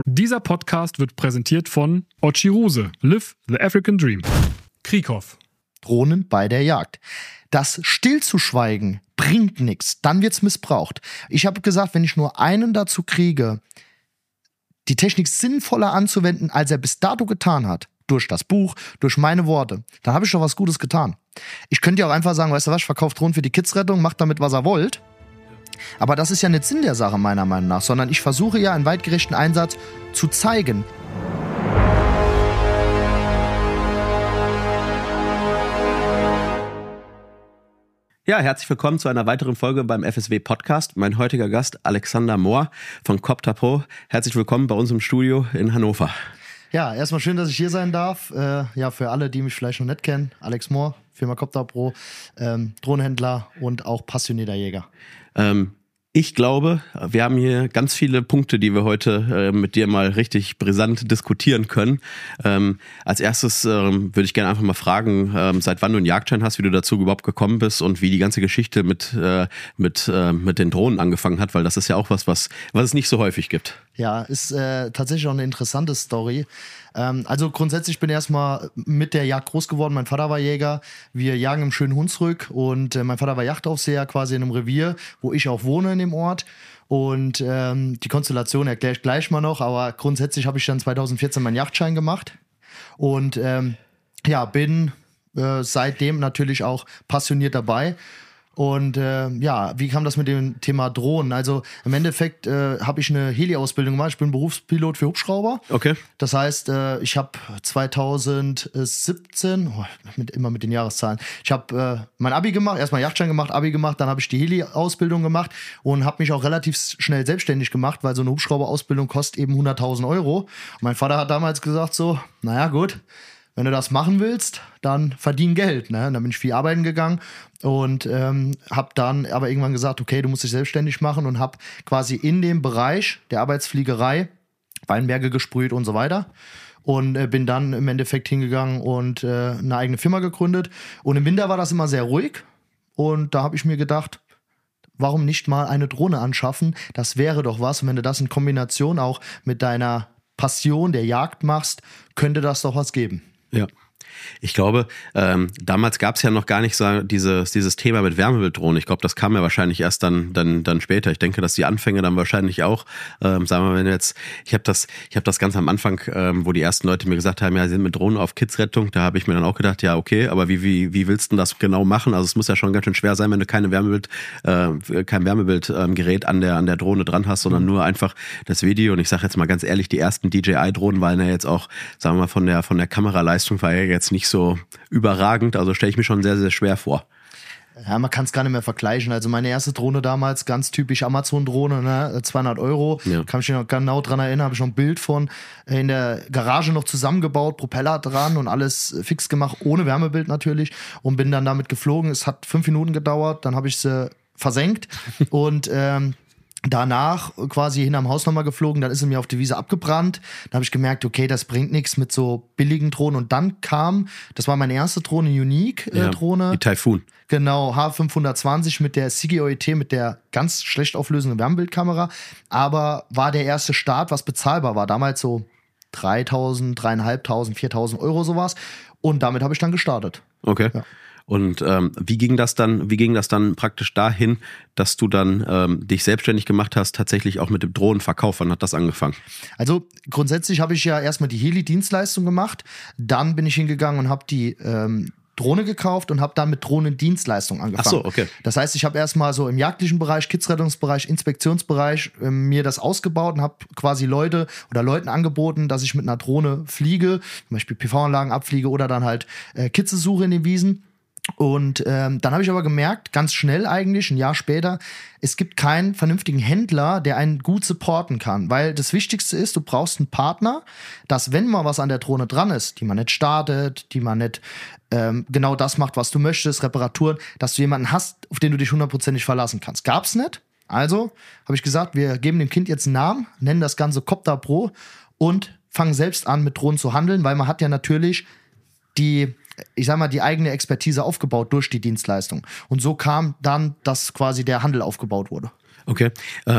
Dieser Podcast wird präsentiert von Ochiruse, Live the African Dream. Krieghoff. Drohnen bei der Jagd. Das Stillzuschweigen bringt nichts, dann wird's missbraucht. Ich habe gesagt, wenn ich nur einen dazu kriege, die Technik sinnvoller anzuwenden, als er bis dato getan hat, durch das Buch, durch meine Worte, dann habe ich doch was Gutes getan. Ich könnte ja auch einfach sagen, weißt du was, ich verkaufe Drohnen für die Kidsrettung, macht damit, was ihr wollt. Aber das ist ja nicht Sinn der Sache, meiner Meinung nach, sondern ich versuche ja einen weitgerechten Einsatz zu zeigen. Ja, herzlich willkommen zu einer weiteren Folge beim FSW Podcast. Mein heutiger Gast Alexander Mohr von Copter Pro. Herzlich willkommen bei uns im Studio in Hannover. Ja, erstmal schön, dass ich hier sein darf. Für alle, die mich vielleicht noch nicht kennen, Alex Mohr, Firma Copter Pro, Drohnenhändler und auch passionierter Jäger. Ich glaube, wir haben hier ganz viele Punkte, die wir heute mit dir mal richtig brisant diskutieren können. Als erstes würde ich gerne einfach mal fragen, seit wann du einen Jagdschein hast, wie du dazu überhaupt gekommen bist und wie die ganze Geschichte mit den Drohnen angefangen hat, weil das ist ja auch was es nicht so häufig gibt. Ja, ist tatsächlich auch eine interessante Story. Also grundsätzlich bin ich erstmal mit der Jagd groß geworden. Mein Vater war Jäger. Wir jagen im schönen Hunsrück und mein Vater war Jagdaufseher quasi in einem Revier, wo ich auch wohne in dem Ort. Und die Konstellation erkläre ich gleich mal noch, aber grundsätzlich habe ich dann 2014 meinen Jagdschein gemacht und bin seitdem natürlich auch passioniert dabei. Und wie kam das mit dem Thema Drohnen? Also im Endeffekt habe ich eine Heli-Ausbildung gemacht. Ich bin Berufspilot für Hubschrauber. Okay. Das heißt, ich habe 2017, immer mit den Jahreszahlen, ich habe mein Abi gemacht, erstmal Jagdschein gemacht, Abi gemacht, dann habe ich die Heli-Ausbildung gemacht und habe mich auch relativ schnell selbstständig gemacht, weil so eine Hubschrauber-Ausbildung kostet eben 100.000 Euro. Und mein Vater hat damals gesagt so, naja gut, wenn du das machen willst, dann verdien Geld. Ne? Und dann bin ich viel arbeiten gegangen und habe dann aber irgendwann gesagt, okay, du musst dich selbstständig machen und habe quasi in dem Bereich der Arbeitsfliegerei Weinberge gesprüht und so weiter. Und bin dann im Endeffekt hingegangen und eine eigene Firma gegründet. Und im Winter war das immer sehr ruhig. Und da habe ich mir gedacht, warum nicht mal eine Drohne anschaffen? Das wäre doch was. Und wenn du das in Kombination auch mit deiner Passion der Jagd machst, könnte das doch was geben. Ja. Ich glaube, damals gab es ja noch gar nicht so dieses Thema mit Wärmebilddrohnen. Ich glaube, das kam ja wahrscheinlich erst dann später. Ich denke, dass die Anfänge dann wahrscheinlich auch, sagen wir mal, wenn jetzt, ich habe das ganz am Anfang, wo die ersten Leute mir gesagt haben, ja, sie sind mit Drohnen auf Kidsrettung, da habe ich mir dann auch gedacht, ja, okay, aber wie willst du denn das genau machen? Also es muss ja schon ganz schön schwer sein, wenn du kein Wärmebildgerät an der Drohne dran hast, sondern nur einfach das Video. Und ich sage jetzt mal ganz ehrlich, die ersten DJI-Drohnen waren ja jetzt auch, sagen wir mal, von der Kameraleistung war ja jetzt nicht so überragend, also stelle ich mir schon sehr, sehr schwer vor. Ja, man kann es gar nicht mehr vergleichen. Also meine erste Drohne damals, ganz typisch Amazon-Drohne, ne? 200 Euro, ja. Kann mich noch genau dran erinnern, habe ich noch ein Bild von in der Garage noch zusammengebaut, Propeller dran und alles fix gemacht, ohne Wärmebild natürlich und bin dann damit geflogen. Es hat 5 Minuten gedauert, dann habe ich sie versenkt und danach quasi hinterm Haus nochmal geflogen, dann ist sie mir auf die Wiese abgebrannt. Dann habe ich gemerkt, okay, das bringt nichts mit so billigen Drohnen. Und dann das war meine erste Drohne, Unique-Drohne. Die Typhoon. Genau, H520 mit der CGOET, mit der ganz schlecht auflösenden Wärmebildkamera. Aber war der erste Start, was bezahlbar war. Damals so 3.000, 3.500, 4.000 Euro sowas. Und damit habe ich dann gestartet. Okay. Ja. Und wie ging das dann praktisch dahin, dass du dann dich selbstständig gemacht hast, tatsächlich auch mit dem Drohnenverkauf? Wann hat das angefangen? Also grundsätzlich habe ich ja erstmal die Heli-Dienstleistung gemacht. Dann bin ich hingegangen und habe die Drohne gekauft und habe dann mit Drohnendienstleistung angefangen. Ach so, okay. Das heißt, ich habe erstmal so im jagdlichen Bereich, Kidsrettungsbereich, Inspektionsbereich mir das ausgebaut und habe quasi Leuten angeboten, dass ich mit einer Drohne fliege, zum Beispiel PV-Anlagen abfliege oder dann halt Kitze suche in den Wiesen. Und dann habe ich aber gemerkt, ganz schnell eigentlich, ein Jahr später, es gibt keinen vernünftigen Händler, der einen gut supporten kann. Weil das Wichtigste ist, du brauchst einen Partner, dass wenn mal was an der Drohne dran ist, die man nicht startet, die man nicht genau das macht, was du möchtest, Reparaturen, dass du jemanden hast, auf den du dich 100%ig verlassen kannst. Gab's nicht. Also habe ich gesagt, wir geben dem Kind jetzt einen Namen, nennen das Ganze Copter Pro und fangen selbst an, mit Drohnen zu handeln, weil man hat ja natürlich die eigene Expertise aufgebaut durch die Dienstleistung. Und so kam dann, dass quasi der Handel aufgebaut wurde. Okay.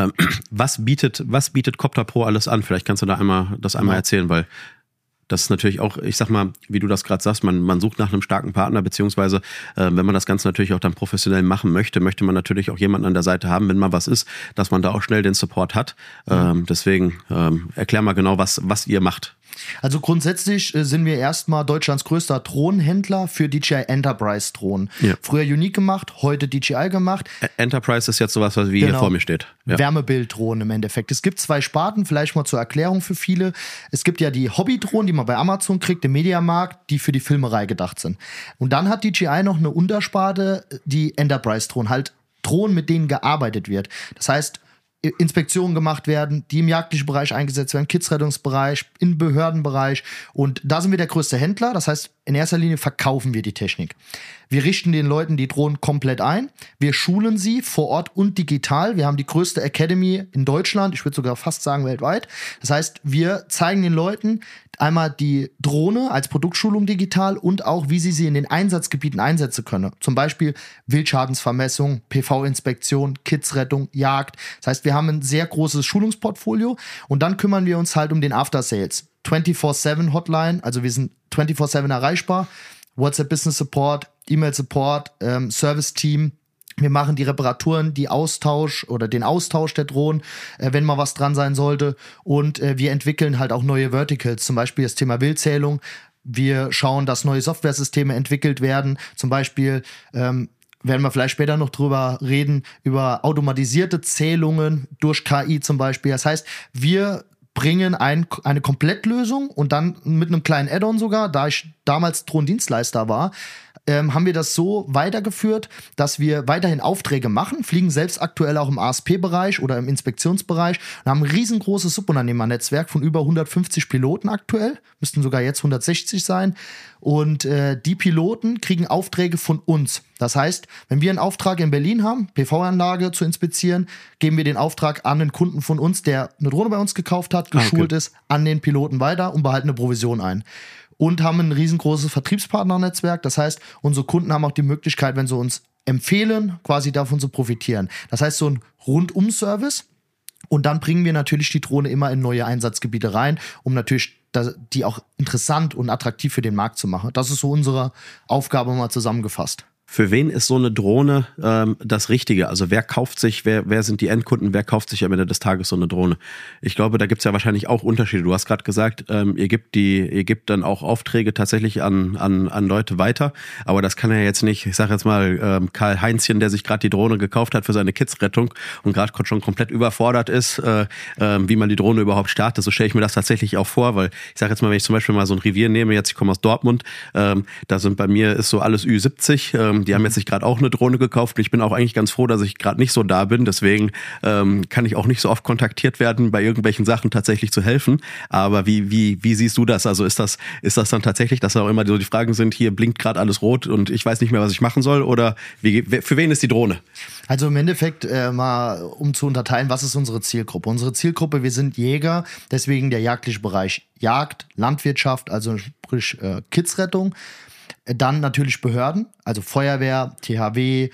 Was bietet Copter Pro alles an? Vielleicht kannst du da einmal erzählen, weil das ist natürlich auch, ich sag mal, wie du das gerade sagst, man sucht nach einem starken Partner, beziehungsweise wenn man das Ganze natürlich auch dann professionell machen möchte man natürlich auch jemanden an der Seite haben, wenn mal was ist, dass man da auch schnell den Support hat. Deswegen erklär mal genau, was ihr macht. Also grundsätzlich sind wir erstmal Deutschlands größter Drohnenhändler für DJI Enterprise Drohnen. Ja. Früher Unique gemacht, heute DJI gemacht. Enterprise ist jetzt sowas, was wie hier vor mir steht. Ja. Wärmebilddrohnen im Endeffekt. Es gibt 2 Sparten, vielleicht mal zur Erklärung für viele. Es gibt ja die Hobbydrohnen, die man bei Amazon kriegt, im Mediamarkt, die für die Filmerei gedacht sind. Und dann hat DJI noch eine Untersparte, die Enterprise-Drohnen, halt Drohnen, mit denen gearbeitet wird. Das heißt, Inspektionen gemacht werden, die im jagdlichen Bereich eingesetzt werden, Kidsrettungsbereich, im Behördenbereich. Und da sind wir der größte Händler. Das heißt, in erster Linie verkaufen wir die Technik. Wir richten den Leuten die Drohnen komplett ein. Wir schulen sie vor Ort und digital. Wir haben die größte Academy in Deutschland, ich würde sogar fast sagen weltweit. Das heißt, wir zeigen den Leuten einmal die Drohne als Produktschulung digital und auch, wie sie in den Einsatzgebieten einsetzen können. Zum Beispiel Wildschadensvermessung, PV-Inspektion, Kidsrettung, Jagd. Das heißt, wir haben ein sehr großes Schulungsportfolio und dann kümmern wir uns halt um den After-Sales. 24/7 Hotline, also wir sind 24/7 erreichbar. WhatsApp Business Support, E-Mail Support, Service Team. Wir machen die Reparaturen, den Austausch der Drohnen, wenn mal was dran sein sollte. Und wir entwickeln halt auch neue Verticals, zum Beispiel das Thema Wildzählung. Wir schauen, dass neue Softwaresysteme entwickelt werden. Zum Beispiel werden wir vielleicht später noch drüber reden, über automatisierte Zählungen durch KI zum Beispiel. Das heißt, wir bringen eine Komplettlösung und dann mit einem kleinen Add-on sogar, da ich damals Drohnendienstleister war, haben wir das so weitergeführt, dass wir weiterhin Aufträge machen, fliegen selbst aktuell auch im ASP-Bereich oder im Inspektionsbereich und haben ein riesengroßes Subunternehmernetzwerk von über 150 Piloten aktuell, müssten sogar jetzt 160 sein. Und die Piloten kriegen Aufträge von uns. Das heißt, wenn wir einen Auftrag in Berlin haben, PV-Anlage zu inspizieren, geben wir den Auftrag an einen Kunden von uns, der eine Drohne bei uns gekauft hat, geschult ist, an den Piloten weiter und behalten eine Provision ein. Und haben ein riesengroßes Vertriebspartnernetzwerk. Das heißt, unsere Kunden haben auch die Möglichkeit, wenn sie uns empfehlen, quasi davon zu profitieren. Das heißt, so ein Rundum-Service. Und dann bringen wir natürlich die Drohne immer in neue Einsatzgebiete rein, um natürlich die auch interessant und attraktiv für den Markt zu machen. Das ist so unsere Aufgabe mal zusammengefasst. Für wen ist so eine Drohne das Richtige? Also wer sind die Endkunden, wer kauft sich am Ende des Tages so eine Drohne? Ich glaube, da gibt's ja wahrscheinlich auch Unterschiede. Du hast gerade gesagt, ihr gebt dann auch Aufträge tatsächlich an Leute weiter, aber das kann ja jetzt nicht, ich sage jetzt mal, Karl Heinzchen, der sich gerade die Drohne gekauft hat für seine Kidsrettung und gerade schon komplett überfordert ist, wie man die Drohne überhaupt startet. So stelle ich mir das tatsächlich auch vor, weil ich sage jetzt mal, wenn ich zum Beispiel mal so ein Revier nehme, jetzt ich komme aus Dortmund, da sind bei mir ist so alles Ü70, die haben jetzt sich gerade auch eine Drohne gekauft und ich bin auch eigentlich ganz froh, dass ich gerade nicht so da bin. Deswegen kann ich auch nicht so oft kontaktiert werden, bei irgendwelchen Sachen tatsächlich zu helfen. Aber wie siehst du das? Also ist das dann tatsächlich, dass auch immer so die Fragen sind, hier blinkt gerade alles rot und ich weiß nicht mehr, was ich machen soll? Oder für wen ist die Drohne? Also im Endeffekt mal, um zu unterteilen, was ist unsere Zielgruppe? Unsere Zielgruppe, wir sind Jäger, deswegen der jagdliche Bereich Jagd, Landwirtschaft, also sprich Kidsrettung. Dann natürlich Behörden, also Feuerwehr, THW,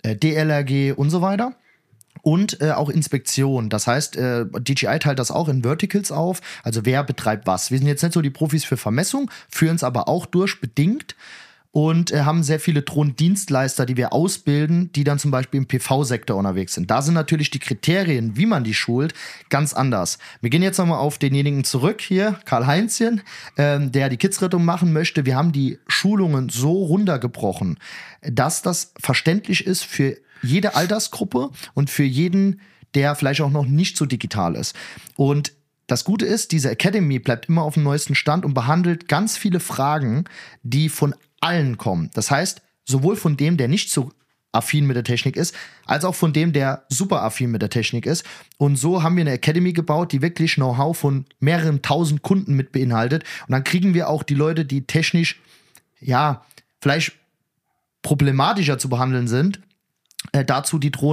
DLRG und so weiter. Und auch Inspektion. Das heißt, DJI teilt das auch in Verticals auf. Also wer betreibt was. Wir sind jetzt nicht so die Profis für Vermessung, führen es aber auch durch, bedingt. Und haben sehr viele Drohnendienstleister, die wir ausbilden, die dann zum Beispiel im PV-Sektor unterwegs sind. Da sind natürlich die Kriterien, wie man die schult, ganz anders. Wir gehen jetzt nochmal auf denjenigen zurück hier, Karl Heinzchen, der die Kidsrettung machen möchte. Wir haben die Schulungen so runtergebrochen, dass das verständlich ist für jede Altersgruppe und für jeden, der vielleicht auch noch nicht so digital ist. Und das Gute ist, diese Academy bleibt immer auf dem neuesten Stand und behandelt ganz viele Fragen, die von allen kommen. Das heißt, sowohl von dem, der nicht so affin mit der Technik ist, als auch von dem, der super affin mit der Technik ist. Und so haben wir eine Academy gebaut, die wirklich Know-how von mehreren tausend Kunden mit beinhaltet. Und dann kriegen wir auch die Leute, die technisch, ja, vielleicht problematischer zu behandeln sind, dazu die Drohne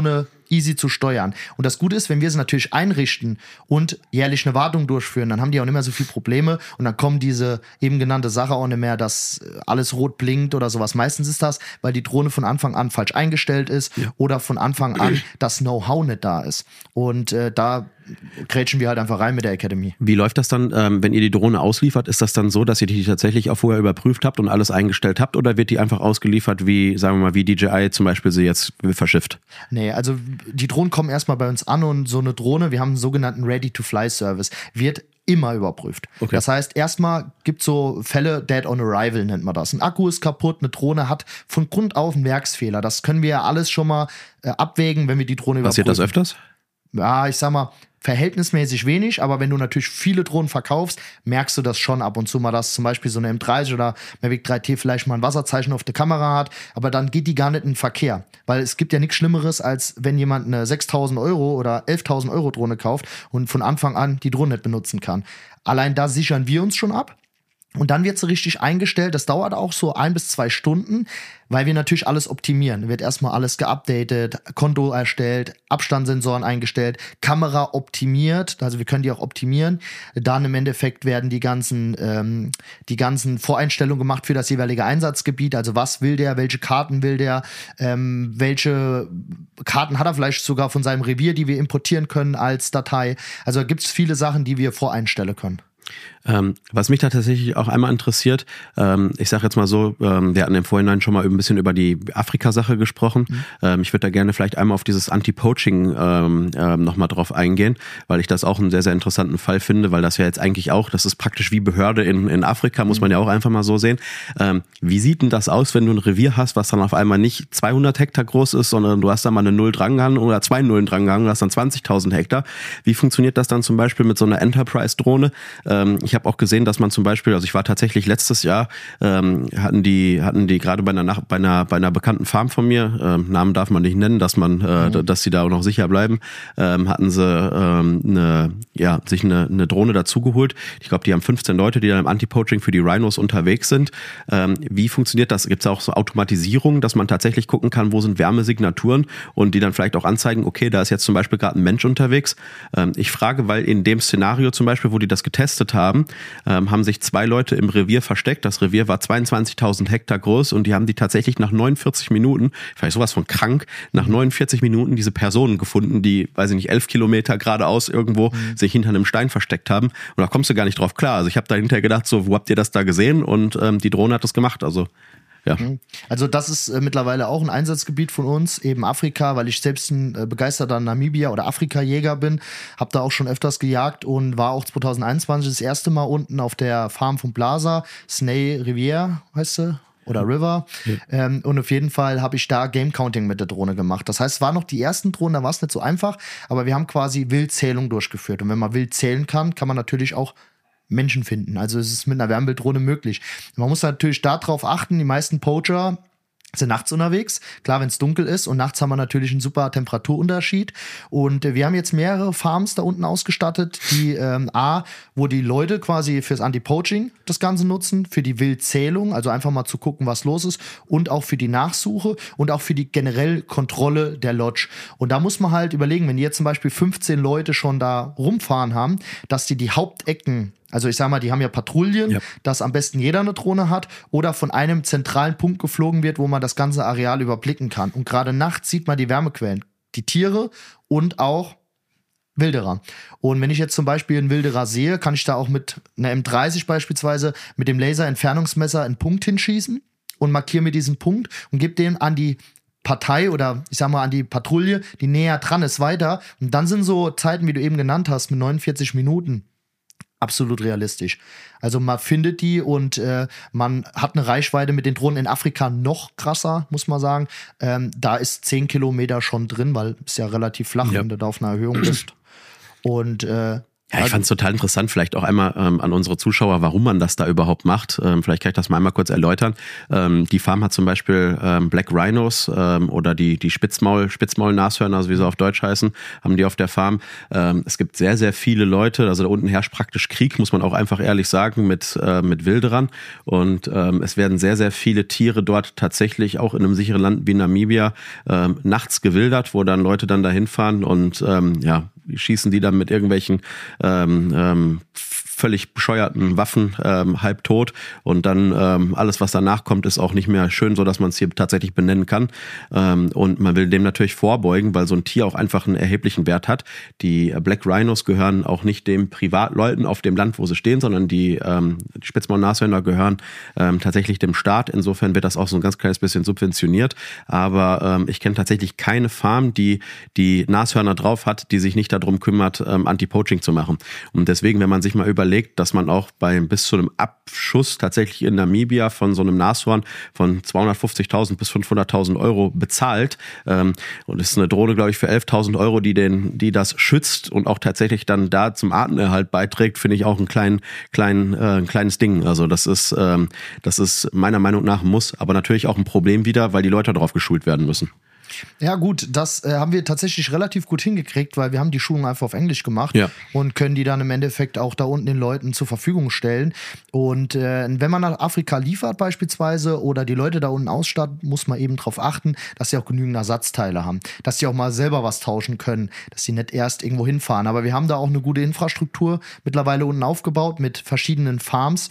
easy zu steuern. Und das Gute ist, wenn wir sie natürlich einrichten und jährlich eine Wartung durchführen, dann haben die auch nicht mehr so viele Probleme und dann kommen diese eben genannte Sache auch nicht mehr, dass alles rot blinkt oder sowas. Meistens ist das, weil die Drohne von Anfang an falsch eingestellt ist oder von Anfang an das Know-how nicht da ist. Und da grätschen wir halt einfach rein mit der Academy. Wie läuft das dann, wenn ihr die Drohne ausliefert? Ist das dann so, dass ihr die tatsächlich auch vorher überprüft habt und alles eingestellt habt oder wird die einfach ausgeliefert, wie, sagen wir mal, wie DJI zum Beispiel sie jetzt verschifft? Nee, also die Drohnen kommen erstmal bei uns an und so eine Drohne, wir haben einen sogenannten Ready-to-Fly-Service, wird immer überprüft. Okay. Das heißt, erstmal gibt es so Fälle, Dead on Arrival nennt man das. Ein Akku ist kaputt, eine Drohne hat von Grund auf einen Werksfehler. Das können wir ja alles schon mal abwägen, wenn wir die Drohne überprüfen. Passiert das öfters? Ja, ich sag mal, verhältnismäßig wenig, aber wenn du natürlich viele Drohnen verkaufst, merkst du das schon ab und zu mal, dass zum Beispiel so eine M30 oder Mavic 3T vielleicht mal ein Wasserzeichen auf der Kamera hat, aber dann geht die gar nicht in den Verkehr, weil es gibt ja nichts Schlimmeres, als wenn jemand eine 6.000 Euro oder 11.000 Euro Drohne kauft und von Anfang an die Drohne nicht benutzen kann. Allein da sichern wir uns schon ab. Und dann wird sie richtig eingestellt. Das dauert auch so 1 bis 2 Stunden, weil wir natürlich alles optimieren. Wird erstmal alles geupdatet, Konto erstellt, Abstandssensoren eingestellt, Kamera optimiert. Also wir können die auch optimieren. Dann im Endeffekt werden die ganzen Voreinstellungen gemacht für das jeweilige Einsatzgebiet. Also was will der, welche Karten will der, welche Karten hat er vielleicht sogar von seinem Revier, die wir importieren können als Datei. Also da gibt es viele Sachen, die wir voreinstellen können. Was mich da tatsächlich auch einmal interessiert, ich sage jetzt mal so, wir hatten im Vorhinein schon mal ein bisschen über die Afrika-Sache gesprochen. Ich würde da gerne vielleicht einmal auf dieses Anti-Poaching nochmal drauf eingehen, weil ich das auch einen sehr, sehr interessanten Fall finde, weil das ja jetzt eigentlich auch, das ist praktisch wie Behörde in Afrika, muss man ja auch einfach mal so sehen. Wie sieht denn das aus, wenn du ein Revier hast, was dann auf einmal nicht 200 Hektar groß ist, sondern du hast da mal eine Null drangehangen oder 2 Nullen drangehangen, du hast dann 20.000 Hektar. Wie funktioniert das dann zum Beispiel mit so einer Enterprise-Drohne? Ich habe auch gesehen, dass man zum Beispiel, also ich war tatsächlich letztes Jahr, hatten die gerade bei einer bekannten Farm von mir, Namen darf man nicht nennen, dass sie da auch noch sicher bleiben, hatten sie sich eine Drohne dazugeholt. Ich glaube, die haben 15 Leute, die dann im Anti-Poaching für die Rhinos unterwegs sind. Wie funktioniert das? Gibt es auch so Automatisierung, dass man tatsächlich gucken kann, wo sind Wärmesignaturen und die dann vielleicht auch anzeigen, okay, da ist jetzt zum Beispiel gerade ein Mensch unterwegs. Ich frage, weil in dem Szenario zum Beispiel, wo die das getestet haben sich 2 Leute im Revier versteckt. Das Revier war 22.000 Hektar groß und die haben die tatsächlich nach 49 Minuten, vielleicht sowas von krank, nach 49 Minuten diese Personen gefunden, die, weiß ich nicht, 11 Kilometer geradeaus irgendwo sich hinter einem Stein versteckt haben. Und da kommst du gar nicht drauf klar. Also ich habe da hinterher gedacht, so, wo habt ihr das da gesehen? Und die Drohne hat das gemacht. Also ja. Also das ist mittlerweile auch ein Einsatzgebiet von uns, eben Afrika, weil ich selbst ein begeisterter Namibia- oder Afrika-Jäger bin, habe da auch schon öfters gejagt und war auch 2021 das erste Mal unten auf der Farm von Plaza, Snay Rivière heißt sie, oder River. Ja. Und auf jeden Fall habe ich da Game Counting mit der Drohne gemacht. Das heißt, es waren noch die ersten Drohnen, da war es nicht so einfach, aber wir haben quasi Wildzählung durchgeführt. Und wenn man wild zählen kann man natürlich auch Menschen finden. Also es ist mit einer Wärmebilddrohne möglich. Man muss natürlich darauf achten, die meisten Poacher sind nachts unterwegs. Klar, wenn es dunkel ist und nachts haben wir natürlich einen super Temperaturunterschied. Und wir haben jetzt mehrere Farms da unten ausgestattet, die wo die Leute quasi fürs Anti-Poaching das Ganze nutzen, für die Wildzählung, also einfach mal zu gucken, was los ist und auch für die Nachsuche und auch für die generelle Kontrolle der Lodge. Und da muss man halt überlegen, wenn die jetzt zum Beispiel 15 Leute schon da rumfahren haben, dass die Hauptecken, also ich sag mal, die haben ja Patrouillen, dass am besten jeder eine Drohne hat oder von einem zentralen Punkt geflogen wird, wo man das ganze Areal überblicken kann. Und gerade nachts sieht man die Wärmequellen, die Tiere und auch Wilderer. Und wenn ich jetzt zum Beispiel einen Wilderer sehe, kann ich da auch mit einer M30 beispielsweise mit dem Laserentfernungsmesser einen Punkt hinschießen und markiere mir diesen Punkt und gebe den an die Partei oder ich sag mal an die Patrouille, die näher dran ist, weiter. Und dann sind so Zeiten, wie du eben genannt hast, mit 49 Minuten absolut realistisch. Also man findet die und man hat eine Reichweite mit den Drohnen in Afrika noch krasser, muss man sagen. Da ist 10 Kilometer schon drin, weil es ja relativ flach, wenn du da auf einer Erhöhung bist. Und Ja, ich fand es total interessant, vielleicht auch einmal an unsere Zuschauer, warum man das da überhaupt macht. Vielleicht kann ich das mal einmal kurz erläutern. Die Farm hat zum Beispiel Black Rhinos oder die Spitzmaul-Nashörner, also wie sie auf Deutsch heißen, haben die auf der Farm. Es gibt sehr, sehr viele Leute, also da unten herrscht praktisch Krieg, muss man auch einfach ehrlich sagen, mit Wilderern. Und es werden sehr, sehr viele Tiere dort tatsächlich auch in einem sicheren Land wie Namibia nachts gewildert, wo dann Leute dann dahin fahren und schießen die dann mit irgendwelchen völlig bescheuerten Waffen halb tot und dann alles, was danach kommt, ist auch nicht mehr schön, so dass man es hier tatsächlich benennen kann. Und man will dem natürlich vorbeugen, weil so ein Tier auch einfach einen erheblichen Wert hat. Die Black Rhinos gehören auch nicht den Privatleuten auf dem Land, wo sie stehen, sondern die Spitzmaul-Nashörner gehören tatsächlich dem Staat. Insofern wird das auch so ein ganz kleines bisschen subventioniert. Aber ich kenne tatsächlich keine Farm, die Nashörner drauf hat, die sich nicht darum kümmert, Anti-Poaching zu machen. Und deswegen, wenn man sich mal überlegt, dass man auch bis zu einem Abschuss tatsächlich in Namibia von so einem Nashorn von 250.000 bis 500.000 Euro bezahlt. Und es ist eine Drohne, glaube ich, für 11.000 Euro, die das schützt und auch tatsächlich dann da zum Artenerhalt beiträgt, finde ich auch ein kleines Ding. Also das ist meiner Meinung nach ein Muss, aber natürlich auch ein Problem wieder, weil die Leute darauf geschult werden müssen. Ja gut, das haben wir tatsächlich relativ gut hingekriegt, weil wir haben die Schulung einfach auf Englisch gemacht und können die dann im Endeffekt auch da unten den Leuten zur Verfügung stellen. Und wenn man nach Afrika liefert beispielsweise oder die Leute da unten ausstattet, muss man eben darauf achten, dass sie auch genügend Ersatzteile haben, dass sie auch mal selber was tauschen können, dass sie nicht erst irgendwo hinfahren. Aber wir haben da auch eine gute Infrastruktur mittlerweile unten aufgebaut mit verschiedenen Farms,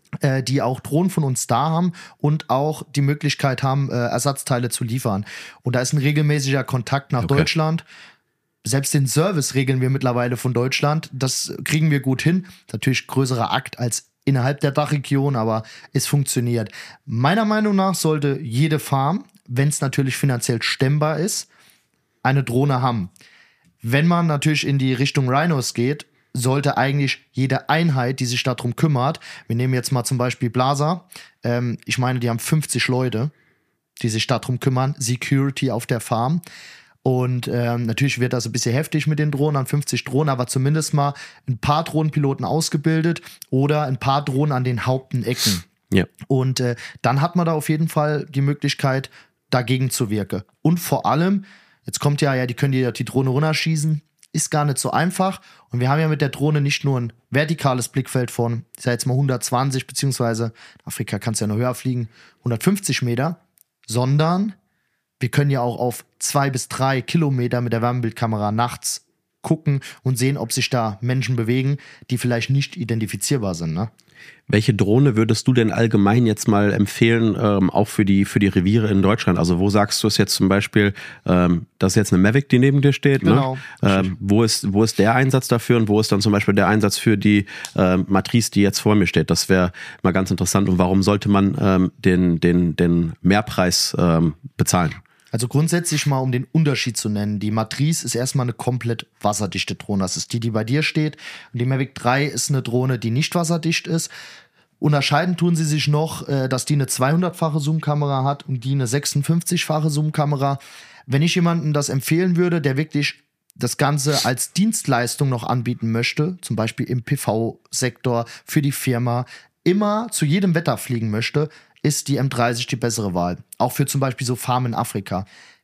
die auch Drohnen von uns da haben und auch die Möglichkeit haben, Ersatzteile zu liefern. Und da ist ein regelmäßiger Kontakt nach Deutschland. Selbst den Service regeln wir mittlerweile von Deutschland. Das kriegen wir gut hin. Natürlich größerer Akt als innerhalb der Dachregion, aber es funktioniert. Meiner Meinung nach sollte jede Farm, wenn es natürlich finanziell stemmbar ist, eine Drohne haben. Wenn man natürlich in die Richtung Rhinos geht, sollte eigentlich jede Einheit, die sich darum kümmert, wir nehmen jetzt mal zum Beispiel Blaser, ich meine, die haben 50 Leute, die sich darum kümmern, Security auf der Farm. Und natürlich wird das ein bisschen heftig mit den Drohnen, an 50 Drohnen, aber zumindest mal ein paar Drohnenpiloten ausgebildet oder ein paar Drohnen an den Hauptecken. Ja. Und dann hat man da auf jeden Fall die Möglichkeit, dagegen zu wirken. Und vor allem, jetzt kommt die können die Drohne runterschießen, ist gar nicht so einfach. Und wir haben ja mit der Drohne nicht nur ein vertikales Blickfeld von, ich sag jetzt mal 120, beziehungsweise in Afrika kann es ja noch höher fliegen, 150 Meter, sondern wir können ja auch auf 2 bis 3 Kilometer mit der Wärmebildkamera nachts gucken und sehen, ob sich da Menschen bewegen, die vielleicht nicht identifizierbar sind, ne? Welche Drohne würdest du denn allgemein jetzt mal empfehlen, auch für die Reviere in Deutschland? Also wo sagst du es jetzt zum Beispiel, das ist jetzt eine Mavic, die neben dir steht, genau, ne? Wo ist der Einsatz dafür und wo ist dann zum Beispiel der Einsatz für die Matrice, die jetzt vor mir steht? Das wäre mal ganz interessant. Und warum sollte man den Mehrpreis bezahlen? Also grundsätzlich mal, um den Unterschied zu nennen, die Matrice ist erstmal eine komplett wasserdichte Drohne. Das ist die bei dir steht. Und die Mavic 3 ist eine Drohne, die nicht wasserdicht ist. Unterscheiden tun sie sich noch, dass die eine 200-fache Zoomkamera hat und die eine 56-fache Zoomkamera. Wenn ich jemandem das empfehlen würde, der wirklich das Ganze als Dienstleistung noch anbieten möchte, zum Beispiel im PV-Sektor, für die Firma, immer zu jedem Wetter fliegen möchte, ist die M30 die bessere Wahl. Auch für zum Beispiel so Farmen in Afrika.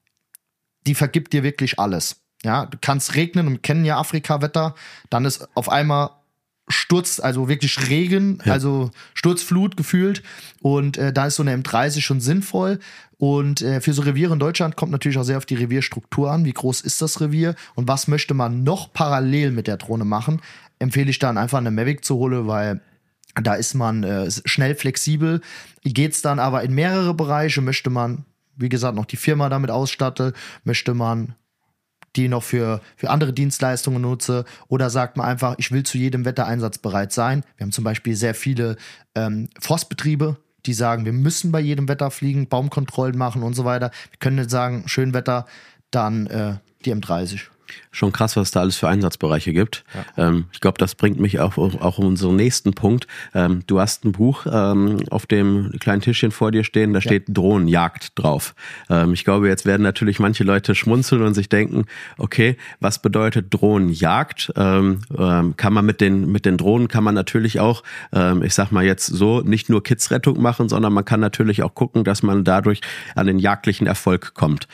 Die vergibt dir wirklich alles. Ja, du kannst regnen und kennen ja Afrika-Wetter, dann ist auf einmal Sturz, also wirklich Regen, also Sturzflut gefühlt. Und da ist so eine M30 schon sinnvoll. Und für so Reviere in Deutschland kommt natürlich auch sehr auf die Revierstruktur an. Wie groß ist das Revier und was möchte man noch parallel mit der Drohne machen? Empfehle ich dann einfach eine Mavic zu holen, weil da ist man schnell flexibel. Geht's dann aber in mehrere Bereiche, möchte man, wie gesagt, noch die Firma damit ausstatten, möchte man die noch für andere Dienstleistungen nutze oder sagt man einfach, ich will zu jedem Wetter einsatzbereit sein. Wir haben zum Beispiel sehr viele Forstbetriebe, die sagen, wir müssen bei jedem Wetter fliegen, Baumkontrollen machen und so weiter. Wir können nicht sagen, schön Wetter, dann die M30. Schon krass, was es da alles für Einsatzbereiche gibt. Ja. Ich glaube, das bringt mich auch um unseren nächsten Punkt. Du hast ein Buch auf dem kleinen Tischchen vor dir stehen, da steht Drohnenjagd drauf. Ich glaube, jetzt werden natürlich manche Leute schmunzeln und sich denken, okay, was bedeutet Drohnenjagd? Kann man mit den Drohnen kann man natürlich auch, ich sag mal jetzt so, nicht nur Kidsrettung machen, sondern man kann natürlich auch gucken, dass man dadurch an den jagdlichen Erfolg kommt.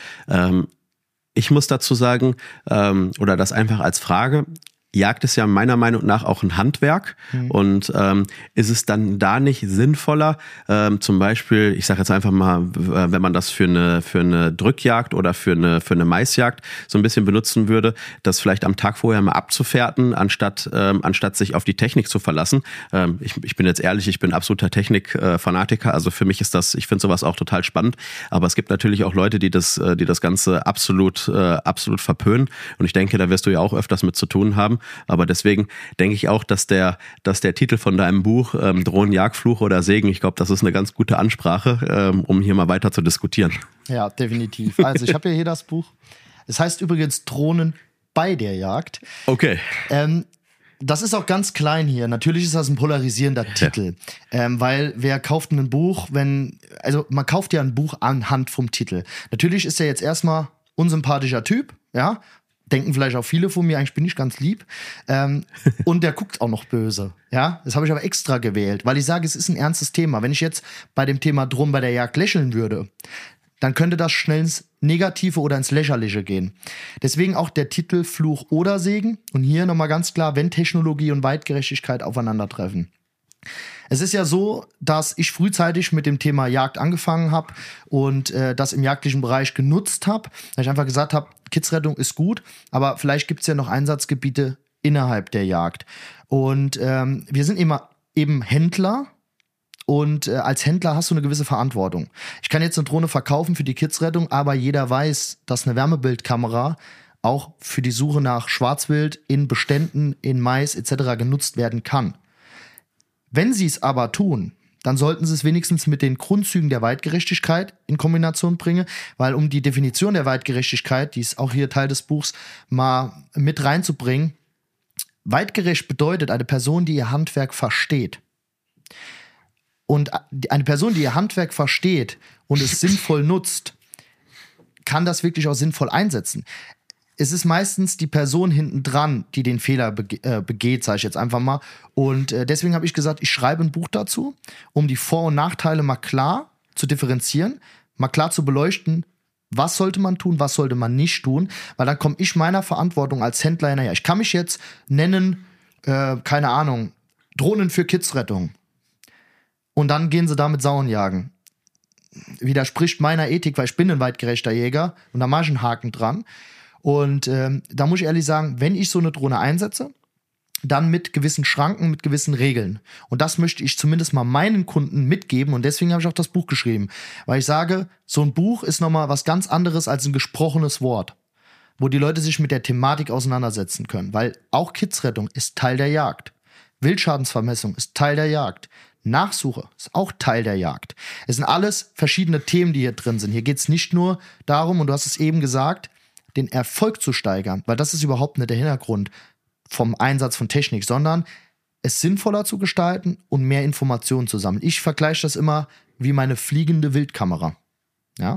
Ich muss dazu sagen, oder das einfach als Frage, Jagd ist ja meiner Meinung nach auch ein Handwerk und ist es dann da nicht sinnvoller, zum Beispiel, ich sage jetzt einfach mal, wenn man das für eine Drückjagd oder für eine Maisjagd so ein bisschen benutzen würde, das vielleicht am Tag vorher mal abzufährten, anstatt sich auf die Technik zu verlassen. Ich bin jetzt ehrlich, ich bin absoluter Technikfanatiker, also für mich ist das, ich finde sowas auch total spannend, aber es gibt natürlich auch Leute, die das Ganze absolut verpönen und ich denke, da wirst du ja auch öfters mit zu tun haben. Aber deswegen denke ich auch, dass der Titel von deinem Buch Drohnenjagdfluch oder Segen, ich glaube, das ist eine ganz gute Ansprache, um hier mal weiter zu diskutieren. Ja, definitiv. Also ich habe ja hier das Buch. Es heißt übrigens Drohnen bei der Jagd. Okay. Das ist auch ganz klein hier. Natürlich ist das ein polarisierender Titel, weil wer kauft ein Buch, also man kauft ja ein Buch anhand vom Titel. Natürlich ist er jetzt erstmal unsympathischer Typ, ja. Denken vielleicht auch viele von mir, eigentlich bin ich ganz lieb. Und der guckt auch noch böse. Ja, das habe ich aber extra gewählt, weil ich sage, es ist ein ernstes Thema. Wenn ich jetzt bei dem Thema Drohnen bei der Jagd lächeln würde, dann könnte das schnell ins Negative oder ins Lächerliche gehen. Deswegen auch der Titel Fluch oder Segen. Und hier nochmal ganz klar, wenn Technologie und Weitgerechtigkeit aufeinandertreffen. Es ist ja so, dass ich frühzeitig mit dem Thema Jagd angefangen habe und das im jagdlichen Bereich genutzt habe. Weil ich einfach gesagt habe, Kidsrettung ist gut, aber vielleicht gibt es ja noch Einsatzgebiete innerhalb der Jagd. Und wir sind eben Händler. Und als Händler hast du eine gewisse Verantwortung. Ich kann jetzt eine Drohne verkaufen für die Kidsrettung, aber jeder weiß, dass eine Wärmebildkamera auch für die Suche nach Schwarzwild in Beständen, in Mais etc. genutzt werden kann. Wenn sie es aber tun, dann sollten sie es wenigstens mit den Grundzügen der Weitgerechtigkeit in Kombination bringen, weil um die Definition der Weitgerechtigkeit, die ist auch hier Teil des Buchs, mal mit reinzubringen, weitgerecht bedeutet eine Person, die ihr Handwerk versteht. Und eine Person, die ihr Handwerk versteht und es sinnvoll nutzt, kann das wirklich auch sinnvoll einsetzen. Es ist meistens die Person hinten dran, die den Fehler begeht, sage ich jetzt einfach mal. Und deswegen habe ich gesagt, ich schreibe ein Buch dazu, um die Vor- und Nachteile mal klar zu differenzieren, mal klar zu beleuchten, was sollte man tun, was sollte man nicht tun, weil dann komme ich meiner Verantwortung als Händler hinterher. Ich kann mich jetzt nennen, keine Ahnung, Drohnen für Kidsrettung. Und dann gehen sie damit Sauen jagen. Widerspricht meiner Ethik, weil ich bin ein weitgerechter Jäger und da mache ich einen Haken dran. Und da muss ich ehrlich sagen, wenn ich so eine Drohne einsetze, dann mit gewissen Schranken, mit gewissen Regeln. Und das möchte ich zumindest mal meinen Kunden mitgeben und deswegen habe ich auch das Buch geschrieben. Weil ich sage, so ein Buch ist nochmal was ganz anderes als ein gesprochenes Wort, wo die Leute sich mit der Thematik auseinandersetzen können. Weil auch Kidsrettung ist Teil der Jagd. Wildschadensvermessung ist Teil der Jagd. Nachsuche ist auch Teil der Jagd. Es sind alles verschiedene Themen, die hier drin sind. Hier geht es nicht nur darum, und du hast es eben gesagt, den Erfolg zu steigern, weil das ist überhaupt nicht der Hintergrund vom Einsatz von Technik, sondern es sinnvoller zu gestalten und mehr Informationen zu sammeln. Ich vergleiche das immer wie meine fliegende Wildkamera. Ja?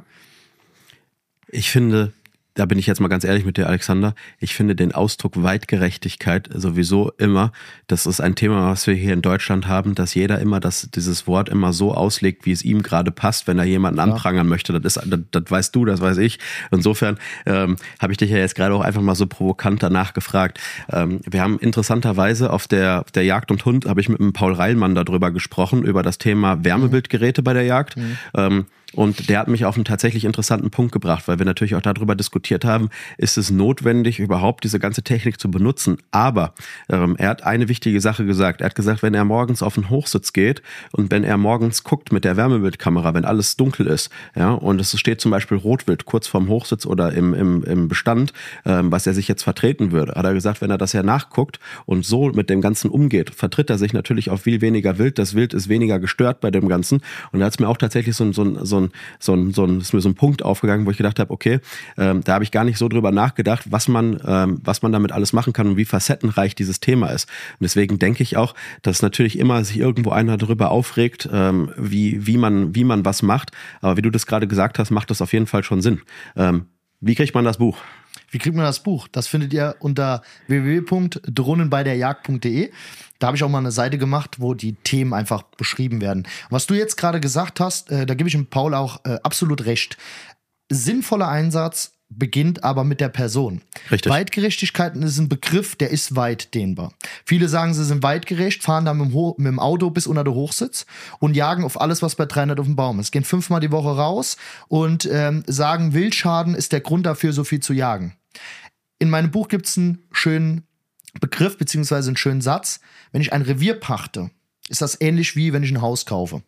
Ich finde, da bin ich jetzt mal ganz ehrlich mit dir, Alexander, ich finde den Ausdruck Weitgerechtigkeit sowieso immer, das ist ein Thema, was wir hier in Deutschland haben, dass jeder immer dieses Wort immer so auslegt, wie es ihm gerade passt, wenn er jemanden anprangern möchte. Das weißt du, das weiß ich. Insofern habe ich dich ja jetzt gerade auch einfach mal so provokant danach gefragt. Wir haben interessanterweise auf der Jagd und Hund, habe ich mit dem Paul Reilmann darüber gesprochen, über das Thema Wärmebildgeräte bei der Jagd. Und der hat mich auf einen tatsächlich interessanten Punkt gebracht, weil wir natürlich auch darüber diskutiert haben, ist es notwendig, überhaupt diese ganze Technik zu benutzen. Aber er hat eine wichtige Sache gesagt. Er hat gesagt, wenn er morgens auf den Hochsitz geht und wenn er morgens guckt mit der Wärmebildkamera, wenn alles dunkel ist, ja, und es steht zum Beispiel Rotwild kurz vorm Hochsitz oder im Bestand, was er sich jetzt vertreten würde, hat er gesagt, wenn er das ja nachguckt und so mit dem Ganzen umgeht, vertritt er sich natürlich auf viel weniger Wild. Das Wild ist weniger gestört bei dem Ganzen. Und er hat es mir auch tatsächlich so ist mir so ein Punkt aufgegangen, wo ich gedacht habe, okay, da habe ich gar nicht so drüber nachgedacht, was man damit alles machen kann und wie facettenreich dieses Thema ist. Und deswegen denke ich auch, dass natürlich immer sich irgendwo einer darüber aufregt, wie man was macht. Aber wie du das gerade gesagt hast, macht das auf jeden Fall schon Sinn. Wie kriegt man das Buch? Wie kriegt man das Buch? Das findet ihr unter www.drohnenbeiderjagd.de. Da habe ich auch mal eine Seite gemacht, wo die Themen einfach beschrieben werden. Und was du jetzt gerade gesagt hast, da gebe ich dem Paul auch absolut recht. Sinnvoller Einsatz beginnt aber mit der Person. Richtig. Weitgerechtigkeit ist ein Begriff, der ist weit dehnbar. Viele sagen, sie sind weitgerecht, fahren dann mit dem Auto bis unter den Hochsitz und jagen auf alles, was bei 300 auf dem Baum ist. Gehen 5-mal die Woche raus und sagen, Wildschaden ist der Grund dafür, so viel zu jagen. In meinem Buch gibt es einen schönen Begriff beziehungsweise einen schönen Satz. Wenn ich ein Revier pachte, ist das ähnlich wie wenn ich ein Haus kaufe.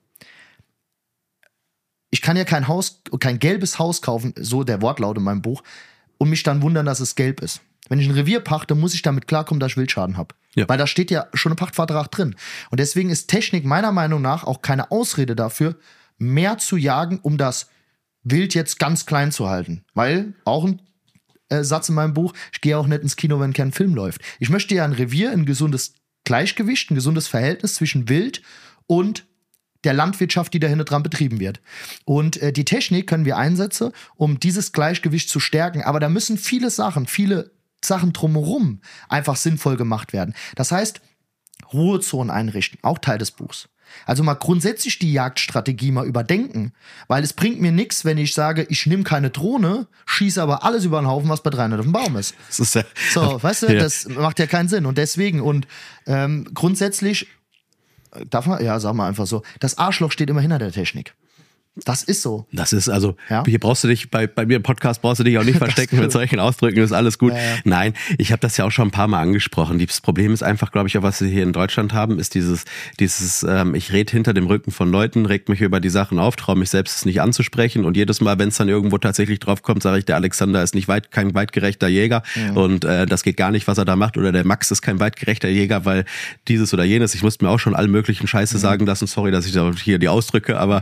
Ich kann ja kein gelbes Haus kaufen, so der Wortlaut in meinem Buch, und mich dann wundern, dass es gelb ist. Wenn ich ein Revier pachte, muss ich damit klarkommen, dass ich Wildschaden habe. Ja. Weil da steht ja schon ein Pachtvertrag drin. Und deswegen ist Technik meiner Meinung nach auch keine Ausrede dafür, mehr zu jagen, um das Wild jetzt ganz klein zu halten. Weil, auch ein Satz in meinem Buch, ich gehe auch nicht ins Kino, wenn kein Film läuft. Ich möchte ja ein Revier, ein gesundes Gleichgewicht, ein gesundes Verhältnis zwischen Wild und der Landwirtschaft, die dahinter dran betrieben wird. Und die Technik können wir einsetzen, um dieses Gleichgewicht zu stärken. Aber da müssen viele Sachen drumherum einfach sinnvoll gemacht werden. Das heißt, Ruhezonen einrichten, auch Teil des Buchs. Also mal grundsätzlich die Jagdstrategie mal überdenken. Weil es bringt mir nichts, wenn ich sage, ich nehme keine Drohne, schieße aber alles über den Haufen, was bei 300 auf dem Baum ist. Das ist ja, so, weißt du, das macht ja keinen Sinn. Und deswegen, grundsätzlich darf man, ja, sagen wir einfach so, das Arschloch steht immer hinter der Technik. Das ist so. Das ist also, hier brauchst du dich, bei mir im Podcast brauchst du dich auch nicht verstecken mit solchen Ausdrücken, ist alles gut. Ja. Nein, ich habe das ja auch schon ein paar Mal angesprochen. Das Problem ist einfach, glaube ich, auch was wir hier in Deutschland haben, ist dieses ich rede hinter dem Rücken von Leuten, regt mich über die Sachen auf, traue mich selbst es nicht anzusprechen und jedes Mal, wenn es dann irgendwo tatsächlich drauf kommt, sage ich, der Alexander ist kein weitgerechter Jäger und das geht gar nicht, was er da macht, oder der Max ist kein weitgerechter Jäger, weil dieses oder jenes, ich musste mir auch schon alle möglichen Scheiße sagen lassen, sorry, dass ich da hier die ausdrücke, aber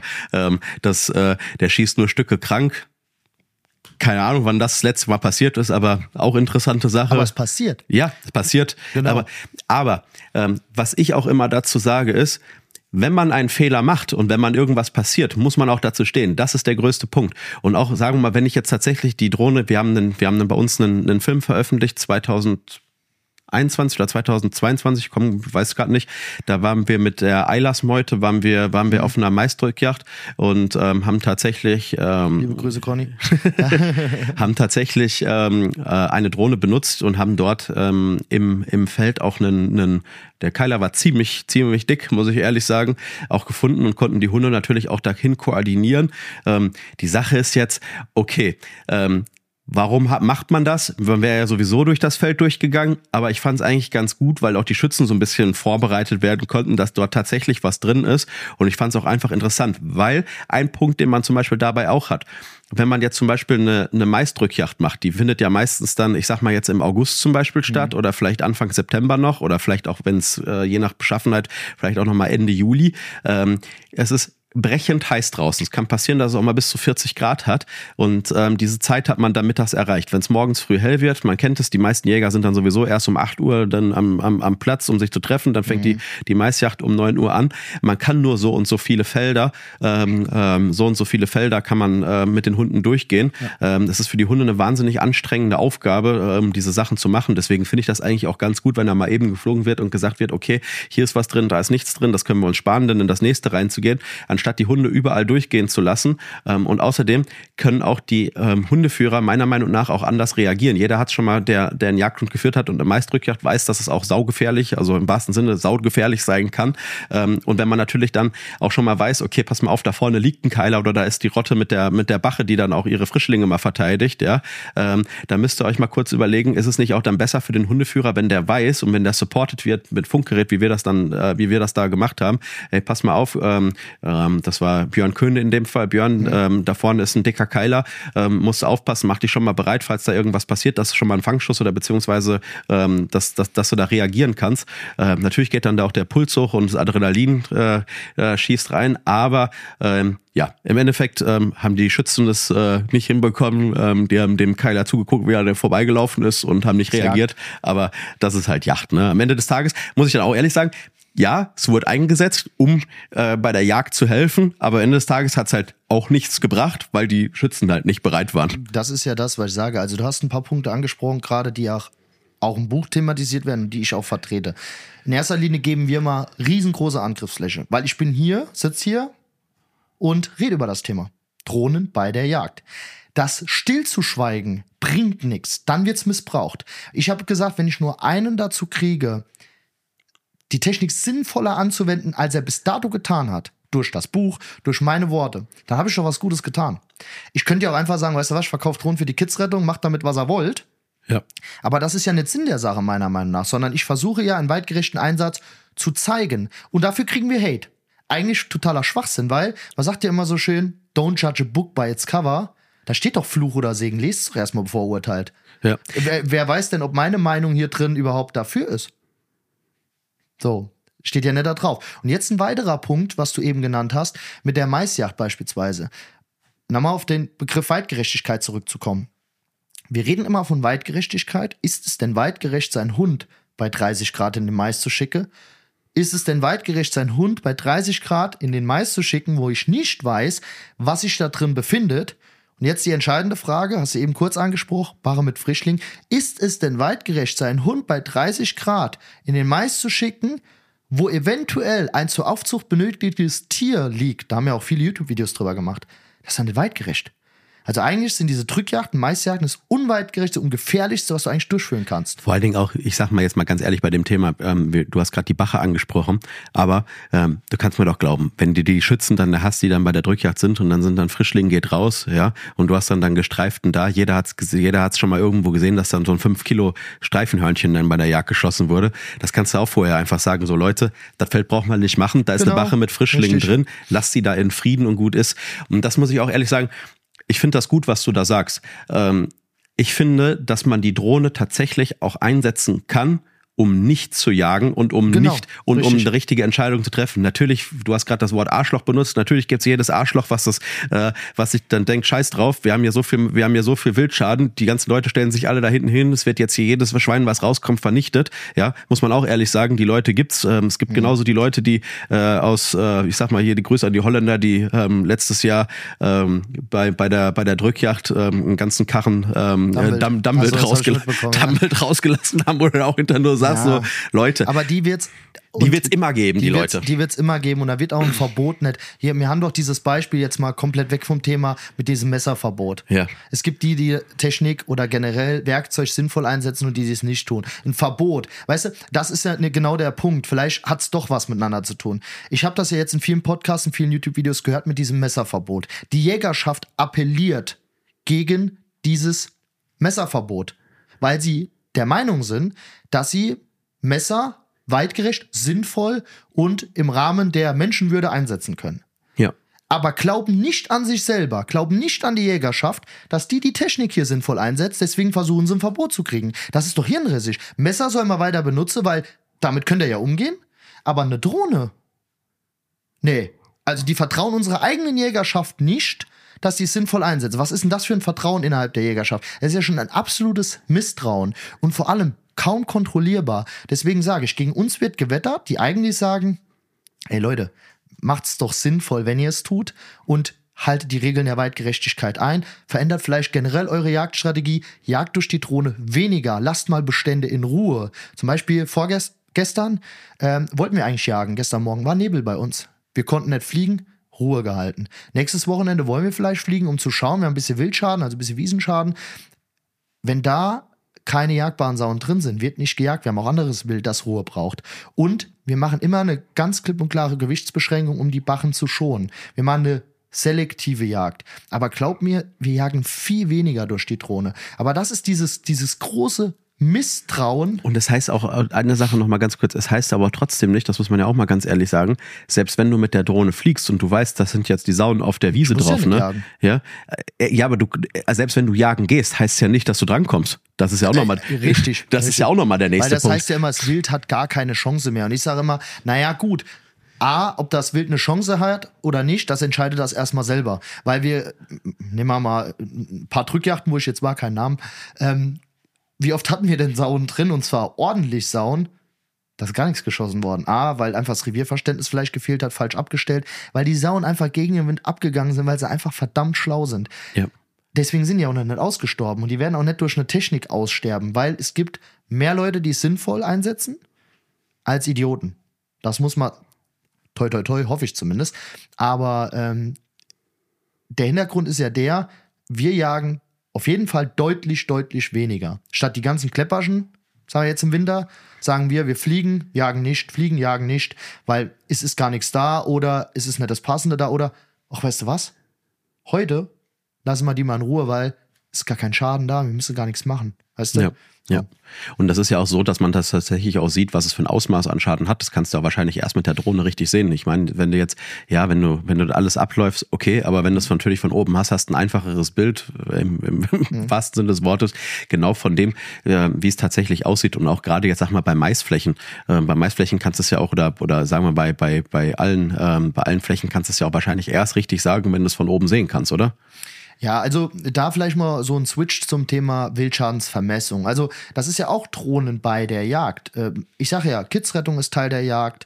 der schießt nur Stücke krank. Keine Ahnung, wann das letzte Mal passiert ist, aber auch interessante Sache. Aber es passiert. Ja, es passiert. Genau. Aber was ich auch immer dazu sage ist, wenn man einen Fehler macht und wenn man irgendwas passiert, muss man auch dazu stehen. Das ist der größte Punkt. Und auch, sagen wir mal, wenn ich jetzt tatsächlich die Drohne, wir haben bei uns einen Film veröffentlicht, 2021 oder 2022, weiß gerade nicht, da waren wir mit der Eilersmeute, waren wir auf einer Maisdrückjagd und haben tatsächlich liebe Grüße, Conny. haben tatsächlich eine Drohne benutzt und haben dort im Feld auch der Keiler war ziemlich dick, muss ich ehrlich sagen, auch gefunden und konnten die Hunde natürlich auch dahin koordinieren. Die Sache ist jetzt, okay, warum macht man das? Man wäre ja sowieso durch das Feld durchgegangen, aber ich fand es eigentlich ganz gut, weil auch die Schützen so ein bisschen vorbereitet werden konnten, dass dort tatsächlich was drin ist, und ich fand es auch einfach interessant, weil ein Punkt, den man zum Beispiel dabei auch hat, wenn man jetzt zum Beispiel eine Maisdrückjagd macht, die findet ja meistens dann, ich sag mal jetzt im August zum Beispiel statt oder vielleicht Anfang September noch oder vielleicht auch, wenn es je nach Beschaffenheit, vielleicht auch nochmal Ende Juli. Es ist brechend heiß draußen. Es kann passieren, dass es auch mal bis zu 40 Grad hat und diese Zeit hat man dann mittags erreicht. Wenn es morgens früh hell wird, man kennt es, die meisten Jäger sind dann sowieso erst um 8 Uhr dann am Platz, um sich zu treffen, dann fängt die Maisjagd um 9 Uhr an. Man kann nur so und so viele Felder kann man mit den Hunden durchgehen. Das ist für die Hunde eine wahnsinnig anstrengende Aufgabe, diese Sachen zu machen. Deswegen finde ich das eigentlich auch ganz gut, wenn da mal eben geflogen wird und gesagt wird, okay, hier ist was drin, da ist nichts drin, das können wir uns sparen, dann in das nächste reinzugehen, anstatt die Hunde überall durchgehen zu lassen. Und außerdem können auch die Hundeführer meiner Meinung nach auch anders reagieren. Jeder hat schon mal, der einen Jagdhund geführt hat und eine Maisdrückjagd, weiß, dass es auch saugefährlich, also im wahrsten Sinne saugefährlich sein kann. Und wenn man natürlich dann auch schon mal weiß, okay, pass mal auf, da vorne liegt ein Keiler oder da ist die Rotte mit der Bache, die dann auch ihre Frischlinge mal verteidigt, ja, da müsst ihr euch mal kurz überlegen, ist es nicht auch dann besser für den Hundeführer, wenn der weiß und wenn der supported wird mit Funkgerät, wie wir das da gemacht haben, ey, pass mal auf, Das war Björn Köhne in dem Fall. Björn, da vorne ist ein dicker Keiler, musst du aufpassen, mach dich schon mal bereit, falls da irgendwas passiert, dass du schon mal einen Fangschuss oder beziehungsweise, dass du da reagieren kannst. Natürlich geht dann da auch der Puls hoch und das Adrenalin schießt rein, aber ja, im Endeffekt haben die Schützen das nicht hinbekommen. Die haben dem Keiler zugeguckt, wie er vorbeigelaufen ist und haben nicht reagiert. Aber das ist halt Yacht. Ne? Am Ende des Tages muss ich dann auch ehrlich sagen, ja, es wurde eingesetzt, um bei der Jagd zu helfen. Aber am Ende des Tages hat es halt auch nichts gebracht, weil die Schützen halt nicht bereit waren. Das ist ja das, was ich sage. Also du hast ein paar Punkte angesprochen, gerade die auch im Buch thematisiert werden und die ich auch vertrete. In erster Linie geben wir mal riesengroße Angriffsfläche. Weil ich bin hier, sitze hier und rede über das Thema. Drohnen bei der Jagd. Das stillzuschweigen bringt nichts. Dann wird's missbraucht. Ich habe gesagt, wenn ich nur einen dazu kriege, die Technik sinnvoller anzuwenden, als er bis dato getan hat, durch das Buch, durch meine Worte, dann habe ich doch was Gutes getan. Ich könnte ja auch einfach sagen, weißt du was, ich verkaufe Drohnen für die Kidsrettung, macht damit, was ihr wollt. Ja. Aber das ist ja nicht Sinn der Sache, meiner Meinung nach, sondern ich versuche ja einen weitgerechten Einsatz zu zeigen. Und dafür kriegen wir Hate. Eigentlich totaler Schwachsinn, weil, man sagt ja immer so schön, don't judge a book by its cover. Da steht doch Fluch oder Segen, lest es doch erstmal, bevor ihr urteilt. Ja. Wer weiß denn, ob meine Meinung hier drin überhaupt dafür ist? So, steht ja nicht da drauf. Und jetzt ein weiterer Punkt, was du eben genannt hast, mit der Maisjagd beispielsweise. Nochmal auf den Begriff Weitgerechtigkeit zurückzukommen. Wir reden immer von Weitgerechtigkeit. Ist es denn weitgerecht, seinen Hund bei 30 Grad in den Mais zu schicken? Ist es denn weitgerecht, seinen Hund bei 30 Grad in den Mais zu schicken, wo ich nicht weiß, was sich da drin befindet? Und jetzt die entscheidende Frage, hast du eben kurz angesprochen, Barre mit Frischling. Ist es denn weitgerecht, seinen Hund bei 30 Grad in den Mais zu schicken, wo eventuell ein zur Aufzucht benötigtes Tier liegt? Da haben ja auch viele YouTube-Videos drüber gemacht. Das ist dann nicht weitgerecht. Also eigentlich sind diese Drückjagden, Maisjagden das unweitgerechte und gefährlichste, was du eigentlich durchführen kannst. Vor allen Dingen auch, ich sag mal jetzt mal ganz ehrlich bei dem Thema, du hast gerade die Bache angesprochen, aber du kannst mir doch glauben, wenn die Schützen dann da hast, die dann bei der Drückjagd sind und dann sind dann Frischling geht raus, ja, und du hast dann Gestreiften da, jeder hat's schon mal irgendwo gesehen, dass dann so ein 5 Kilo Streifenhörnchen dann bei der Jagd geschossen wurde. Das kannst du auch vorher einfach sagen, so Leute, das Feld braucht man nicht machen, da ist eine Bache mit Frischlingen drin, lass die da in Frieden und gut ist. Und das muss ich auch ehrlich sagen, ich finde das gut, was du da sagst. Ich finde, dass man die Drohne tatsächlich auch einsetzen kann, um nicht zu jagen und um um eine richtige Entscheidung zu treffen. Natürlich, du hast gerade das Wort Arschloch benutzt, natürlich gibt's jedes Arschloch, was sich dann denkt, scheiß drauf, wir haben hier so viel Wildschaden, die ganzen Leute stellen sich alle da hinten hin, es wird jetzt hier jedes Schwein, was rauskommt, vernichtet. Ja, muss man auch ehrlich sagen, die Leute gibt's. Es gibt genauso die Leute, die ich sag mal hier die Grüße an die Holländer, die letztes Jahr bei der Drückjagd einen ganzen Karren Dammwild rausgelassen haben, oder auch hinter nur sagst, so, Leute. Aber die wird's immer geben, die Leute. Die wird's immer geben und da wird auch ein Verbot nicht. Hier, wir haben doch dieses Beispiel jetzt mal komplett weg vom Thema mit diesem Messerverbot. Ja. Es gibt die Technik oder generell Werkzeug sinnvoll einsetzen und die es nicht tun. Ein Verbot. Weißt du, das ist ja genau der Punkt. Vielleicht hat's doch was miteinander zu tun. Ich habe das ja jetzt in vielen Podcasts, in vielen YouTube-Videos gehört mit diesem Messerverbot. Die Jägerschaft appelliert gegen dieses Messerverbot, weil sie der Meinung sind, dass sie Messer weitgerecht, sinnvoll und im Rahmen der Menschenwürde einsetzen können. Ja. Aber glauben nicht an sich selber, glauben nicht an die Jägerschaft, dass die Technik hier sinnvoll einsetzt, deswegen versuchen sie ein Verbot zu kriegen. Das ist doch hirnrissig. Messer soll man weiter benutzen, weil damit könnt ihr ja umgehen, aber eine Drohne? Nee. Also die vertrauen unserer eigenen Jägerschaft nicht, dass sie es sinnvoll einsetzen. Was ist denn das für ein Vertrauen innerhalb der Jägerschaft? Das ist ja schon ein absolutes Misstrauen und vor allem kaum kontrollierbar. Deswegen sage ich, gegen uns wird gewettert, die eigentlich sagen, ey Leute, macht's doch sinnvoll, wenn ihr es tut und haltet die Regeln der Weitgerechtigkeit ein, verändert vielleicht generell eure Jagdstrategie, jagt durch die Drohne weniger, lasst mal Bestände in Ruhe. Zum Beispiel gestern wollten wir eigentlich jagen, gestern Morgen war Nebel bei uns. Wir konnten nicht fliegen, Ruhe gehalten. Nächstes Wochenende wollen wir vielleicht fliegen, um zu schauen. Wir haben ein bisschen Wildschaden, also ein bisschen Wiesenschaden. Wenn da keine jagdbaren Sauen drin sind, wird nicht gejagt. Wir haben auch anderes Wild, das Ruhe braucht. Und wir machen immer eine ganz klipp und klare Gewichtsbeschränkung, um die Bachen zu schonen. Wir machen eine selektive Jagd. Aber glaub mir, wir jagen viel weniger durch die Drohne. Aber das ist dieses große Misstrauen. Und das heißt auch, eine Sache noch mal ganz kurz, es heißt aber trotzdem nicht, das muss man ja auch mal ganz ehrlich sagen, selbst wenn du mit der Drohne fliegst und du weißt, das sind jetzt die Sauen auf der Wiese drauf, ne? Ja, aber selbst wenn du jagen gehst, heißt es ja nicht, dass du drankommst. Das ist ja auch nochmal, richtig. Das ist ja auch nochmal der nächste Punkt. Weil das Punkt. heißt ja immer, das Wild hat gar keine Chance mehr. Und ich sage immer, naja gut, ob das Wild eine Chance hat oder nicht, das entscheidet das erstmal selber. Weil nehmen wir mal ein paar Drückjachten, wo ich jetzt war, keinen Namen, wie oft hatten wir denn Sauen drin, und zwar ordentlich Sauen, da ist gar nichts geschossen worden. Weil einfach das Revierverständnis vielleicht gefehlt hat, falsch abgestellt, weil die Sauen einfach gegen den Wind abgegangen sind, weil sie einfach verdammt schlau sind. Ja. Deswegen sind die auch noch nicht ausgestorben und die werden auch nicht durch eine Technik aussterben, weil es gibt mehr Leute, die es sinnvoll einsetzen, als Idioten. Das muss man, toi toi toi, hoffe ich zumindest. Aber der Hintergrund ist ja wir jagen auf jeden Fall deutlich, deutlich weniger. Statt die ganzen Klepperschen, sagen wir jetzt im Winter, sagen wir fliegen, jagen nicht, weil es ist gar nichts da oder es ist nicht das Passende da oder, ach, weißt du was? Heute lassen wir die mal in Ruhe, weil es ist gar kein Schaden da, wir müssen gar nichts machen. Weißt du? Ja. Ja. Und das ist ja auch so, dass man das tatsächlich auch sieht, was es für ein Ausmaß an Schaden hat. Das kannst du ja wahrscheinlich erst mit der Drohne richtig sehen. Ich meine, wenn du jetzt, wenn du alles abläufst, okay, aber wenn du es natürlich von oben hast ein einfacheres Bild, im wahrsten Sinne des Wortes, genau von dem, wie es tatsächlich aussieht. Und auch gerade jetzt, sag mal, bei Maisflächen. Bei Maisflächen kannst du es ja auch, oder sagen wir bei allen Flächen kannst du es ja auch wahrscheinlich erst richtig sagen, wenn du es von oben sehen kannst, oder? Ja, also da vielleicht mal so ein Switch zum Thema Wildschadensvermessung. Also das ist ja auch Drohnen bei der Jagd. Ich sage ja, Kidsrettung ist Teil der Jagd,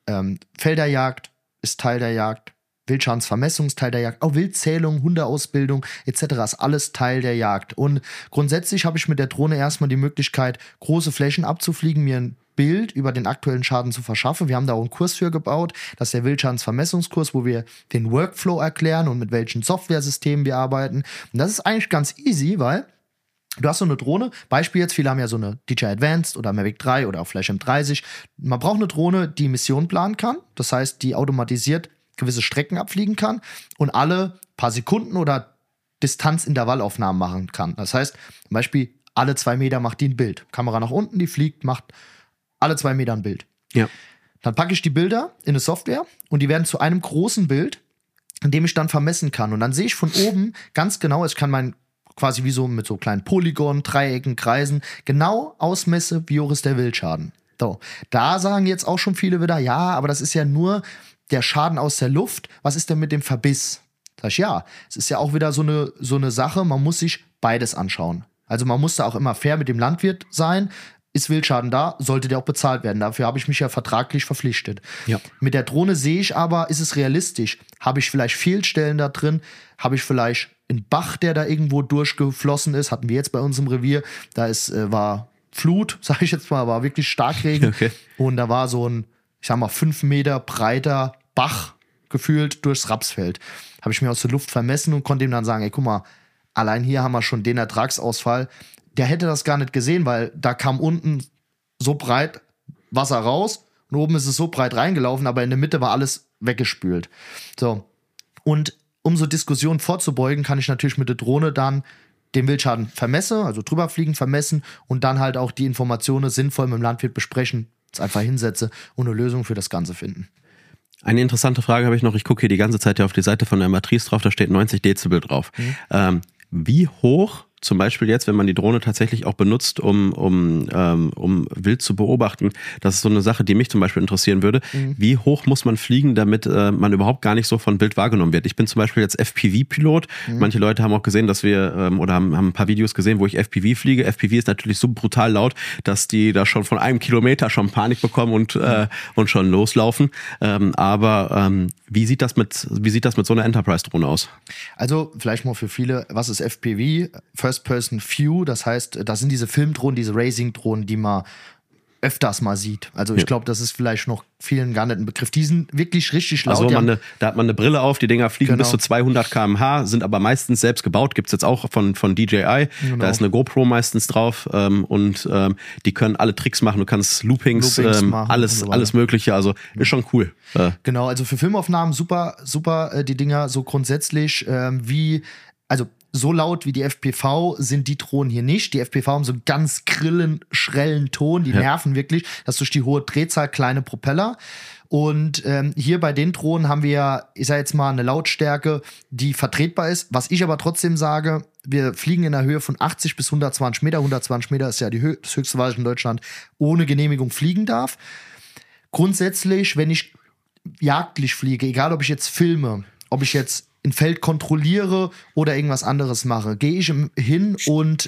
Felderjagd ist Teil der Jagd, Wildschadensvermessung ist Teil der Jagd, auch Wildzählung, Hundeausbildung etc. ist alles Teil der Jagd. Und grundsätzlich habe ich mit der Drohne erstmal die Möglichkeit, große Flächen abzufliegen, mir ein Bild über den aktuellen Schaden zu verschaffen. Wir haben da auch einen Kurs für gebaut. Das ist der Wildschadensvermessungskurs, wo wir den Workflow erklären und mit welchen Softwaresystemen wir arbeiten. Und das ist eigentlich ganz easy, weil du hast so eine Drohne, Beispiel jetzt, viele haben ja so eine DJI Advanced oder Mavic 3 oder auch Flash M30. Man braucht eine Drohne, die Mission planen kann. Das heißt, die automatisiert gewisse Strecken abfliegen kann und alle paar Sekunden oder Distanzintervallaufnahmen machen kann. Das heißt, zum Beispiel alle 2 Meter macht die ein Bild. Kamera nach unten, die fliegt, macht alle 2 Meter ein Bild. Ja. Dann packe ich die Bilder in eine Software und die werden zu einem großen Bild, in dem ich dann vermessen kann. Und dann sehe ich von oben ganz genau, ich kann quasi wie so mit so kleinen Polygonen, Dreiecken, Kreisen, genau ausmesse, wie hoch ist der Wildschaden. So. Da sagen jetzt auch schon viele wieder, ja, aber das ist ja nur der Schaden aus der Luft. Was ist denn mit dem Verbiss? Sag ich, ja, es ist ja auch wieder so eine Sache, man muss sich beides anschauen. Also man muss da auch immer fair mit dem Landwirt sein. Ist Wildschaden da, sollte der auch bezahlt werden. Dafür habe ich mich ja vertraglich verpflichtet. Ja. Mit der Drohne sehe ich aber, ist es realistisch? Habe ich vielleicht Fehlstellen da drin? Habe ich vielleicht einen Bach, der da irgendwo durchgeflossen ist? Hatten wir jetzt bei uns im Revier. Da war Flut, sage ich jetzt mal, war wirklich Starkregen. Okay. Und da war so ein, ich sag mal, 5 Meter breiter Bach gefühlt durchs Rapsfeld. Habe ich mir aus der Luft vermessen und konnte ihm dann sagen, ey, guck mal, allein hier haben wir schon den Ertragsausfall. Der hätte das gar nicht gesehen, weil da kam unten so breit Wasser raus und oben ist es so breit reingelaufen, aber in der Mitte war alles weggespült. So. Und um so Diskussionen vorzubeugen, kann ich natürlich mit der Drohne dann den Wildschaden vermessen, also drüber fliegen, vermessen und dann halt auch die Informationen sinnvoll mit dem Landwirt besprechen, es einfach hinsetze und eine Lösung für das Ganze finden. Eine interessante Frage habe ich noch. Ich gucke hier die ganze Zeit auf die Seite von der Matrice drauf, da steht 90 Dezibel drauf. Wie hoch, zum Beispiel jetzt, wenn man die Drohne tatsächlich auch benutzt, um Wild zu beobachten, das ist so eine Sache, die mich zum Beispiel interessieren würde. Wie hoch muss man fliegen, damit man überhaupt gar nicht so von Wild wahrgenommen wird? Ich bin zum Beispiel jetzt FPV-Pilot. Manche Leute haben auch gesehen, dass wir, oder haben ein paar Videos gesehen, wo ich FPV fliege. FPV ist natürlich so brutal laut, dass die da schon von 1 Kilometer schon Panik bekommen und schon loslaufen. Aber wie sieht das mit so einer Enterprise-Drohne aus? Also vielleicht mal für viele, was ist FPV? First-Person-View, das heißt, das sind diese Filmdrohnen, diese Racing-Drohnen, die man öfters mal sieht. Also ich glaube, das ist vielleicht noch vielen gar nicht ein Begriff. Die sind wirklich richtig laut. Also da hat man eine Brille auf, die Dinger fliegen bis zu 200 km/h, sind aber meistens selbst gebaut. Gibt's jetzt auch von DJI. Genau. Da ist eine GoPro meistens drauf und die können alle Tricks machen. Du kannst Loopings machen, alles Mögliche. Also ist schon cool. Genau, also für Filmaufnahmen super die Dinger so grundsätzlich wie also so laut wie die FPV sind die Drohnen hier nicht. Die FPV haben so einen ganz schrillen Ton, die nerven wirklich. Das ist durch die hohe Drehzahl kleine Propeller. Und hier bei den Drohnen haben wir, ich sag jetzt mal, eine Lautstärke, die vertretbar ist. Was ich aber trotzdem sage, wir fliegen in der Höhe von 80 bis 120 Meter. 120 Meter ist ja das höchste, was ich in Deutschland ohne Genehmigung fliegen darf. Grundsätzlich, wenn ich jagdlich fliege, egal ob ich jetzt filme, ob ich jetzt ein Feld kontrolliere oder irgendwas anderes mache, gehe ich hin und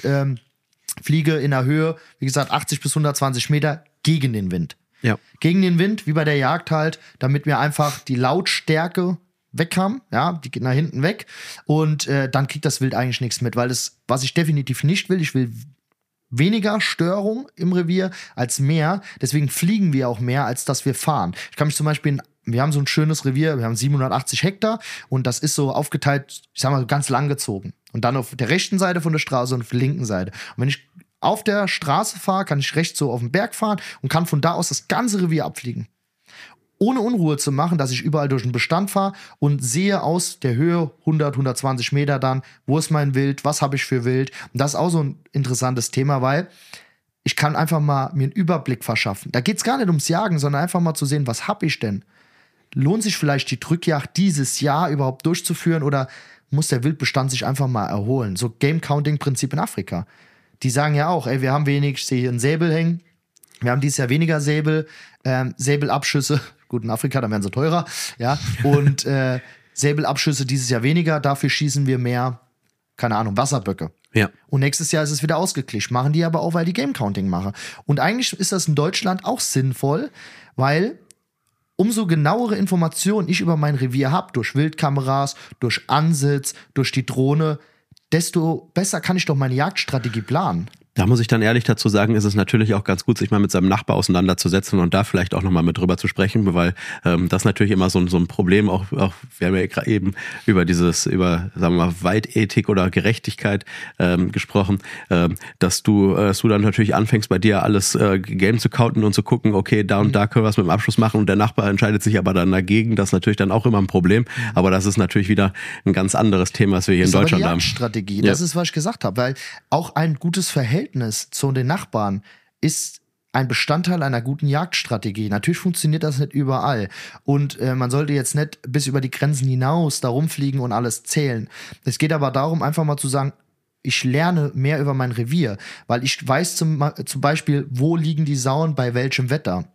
fliege in der Höhe, wie gesagt, 80 bis 120 Meter gegen den Wind. Ja. Gegen den Wind, wie bei der Jagd halt, damit wir einfach die Lautstärke weg haben, ja, die geht nach hinten weg und dann kriegt das Wild eigentlich nichts mit, weil das, was ich definitiv nicht will, ich will weniger Störung im Revier als mehr, deswegen fliegen wir auch mehr, als dass wir fahren. Ich kann mich zum Beispiel wir haben so ein schönes Revier, wir haben 780 Hektar und das ist so aufgeteilt, ich sag mal, ganz lang gezogen. Und dann auf der rechten Seite von der Straße und auf der linken Seite. Und wenn ich auf der Straße fahre, kann ich rechts so auf den Berg fahren und kann von da aus das ganze Revier abfliegen. Ohne Unruhe zu machen, dass ich überall durch den Bestand fahre und sehe aus der Höhe 100, 120 Meter dann, wo ist mein Wild, was habe ich für Wild. Und das ist auch so ein interessantes Thema, weil ich kann einfach mal mir einen Überblick verschaffen. Da geht es gar nicht ums Jagen, sondern einfach mal zu sehen, was habe ich denn? Lohnt sich vielleicht die Drückjagd dieses Jahr überhaupt durchzuführen oder muss der Wildbestand sich einfach mal erholen? So Game-Counting-Prinzip in Afrika. Die sagen ja auch, ey, wir haben wenig, ich sehe hier einen Säbel hängen, wir haben dieses Jahr weniger Säbel, Säbelabschüsse, gut, in Afrika, dann werden sie teurer, ja, und Säbelabschüsse dieses Jahr weniger, dafür schießen wir mehr, keine Ahnung, Wasserböcke. Ja. Und nächstes Jahr ist es wieder ausgeglichen. Machen die aber auch, weil die Game-Counting machen. Und eigentlich ist das in Deutschland auch sinnvoll, weil umso genauere Informationen ich über mein Revier habe, durch Wildkameras, durch Ansitz, durch die Drohne, desto besser kann ich doch meine Jagdstrategie planen. Da muss ich dann ehrlich dazu sagen, ist es natürlich auch ganz gut, sich mal mit seinem Nachbar auseinanderzusetzen und da vielleicht auch nochmal mit drüber zu sprechen, weil das natürlich immer so ein Problem, auch wir haben ja gerade eben über sagen wir mal, Weidethik oder Gerechtigkeit gesprochen, dass du dann natürlich anfängst, bei dir alles Game zu counten und zu gucken, okay, da und da können wir was mit dem Abschluss machen und der Nachbar entscheidet sich aber dann dagegen, das ist natürlich dann auch immer ein Problem, aber das ist natürlich wieder ein ganz anderes Thema, was wir hier in Deutschland haben. Das ist aber die Jagdstrategie, das ist, was ich gesagt habe, weil auch ein gutes Verhältnis zu den Nachbarn ist ein Bestandteil einer guten Jagdstrategie. Natürlich funktioniert das nicht überall. Und man sollte jetzt nicht bis über die Grenzen hinaus da rumfliegen und alles zählen. Es geht aber darum, einfach mal zu sagen, ich lerne mehr über mein Revier, weil ich weiß zum Beispiel, wo liegen die Sauen bei welchem Wetter.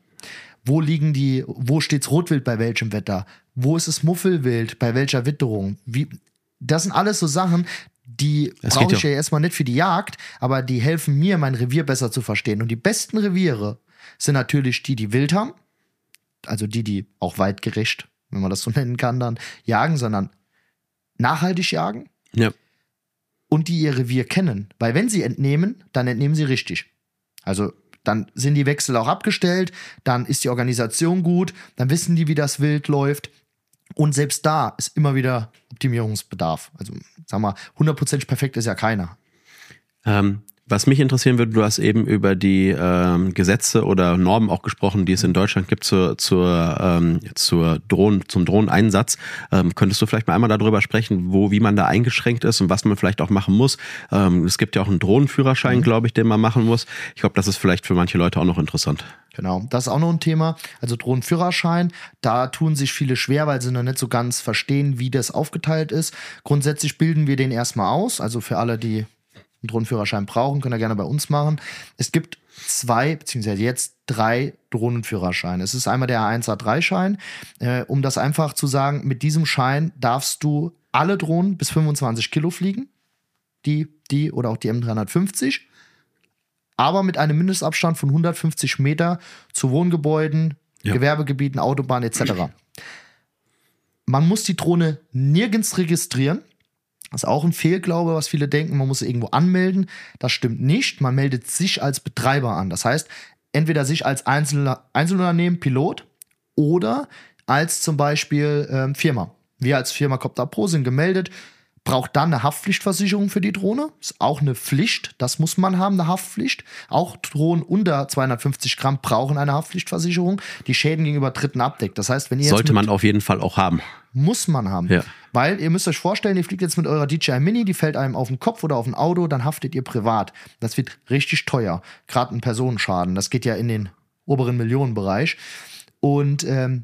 Wo steht's Rotwild bei welchem Wetter? Wo ist es Muffelwild bei welcher Witterung? Das sind alles so Sachen, die brauche ich ja erstmal nicht für die Jagd, aber die helfen mir, mein Revier besser zu verstehen. Und die besten Reviere sind natürlich die Wild haben, also die auch weitgerecht, wenn man das so nennen kann, dann jagen, sondern nachhaltig jagen. Ja. Und die ihr Revier kennen. Weil wenn sie entnehmen, dann entnehmen sie richtig. Also dann sind die Wechsel auch abgestellt, dann ist die Organisation gut, dann wissen die, wie das Wild läuft. Und selbst da ist immer wieder Optimierungsbedarf. Also, sag mal, 100% perfekt ist ja keiner. Was mich interessieren würde, du hast eben über die Gesetze oder Normen auch gesprochen, die es in Deutschland gibt zum Drohneneinsatz. Könntest du vielleicht mal einmal darüber sprechen, wie man da eingeschränkt ist und was man vielleicht auch machen muss? Es gibt ja auch einen Drohnenführerschein, glaube ich, den man machen muss. Ich glaube, das ist vielleicht für manche Leute auch noch interessant. Genau, das ist auch noch ein Thema. Also Drohnenführerschein, da tun sich viele schwer, weil sie noch nicht so ganz verstehen, wie das aufgeteilt ist. Grundsätzlich bilden wir den erstmal aus. Also für alle, die einen Drohnenführerschein brauchen, können ihr gerne bei uns machen. Es gibt 2, beziehungsweise jetzt 3 Drohnenführerscheine. Es ist einmal der A1A3-Schein. Um das einfach zu sagen, mit diesem Schein darfst du alle Drohnen bis 25 Kilo fliegen. Die oder auch die M350. Aber mit einem Mindestabstand von 150 Meter zu Wohngebäuden, Gewerbegebieten, Autobahnen etc. Man muss die Drohne nirgends registrieren. Das ist auch ein Fehlglaube, was viele denken, man muss sie irgendwo anmelden. Das stimmt nicht. Man meldet sich als Betreiber an. Das heißt, entweder sich als Einzelunternehmen, Pilot oder als zum Beispiel Firma. Wir als Firma Copter Pro sind gemeldet, braucht dann eine Haftpflichtversicherung für die Drohne. Ist auch eine Pflicht, das muss man haben, eine Haftpflicht. Auch Drohnen unter 250 Gramm brauchen eine Haftpflichtversicherung, die Schäden gegenüber Dritten abdeckt. Das heißt, wenn ihr Sollte man auf jeden Fall auch haben. Muss man haben. Ja. Weil ihr müsst euch vorstellen, ihr fliegt jetzt mit eurer DJI Mini, die fällt einem auf den Kopf oder auf ein Auto, dann haftet ihr privat. Das wird richtig teuer. Gerade ein Personenschaden. Das geht ja in den oberen Millionenbereich. Und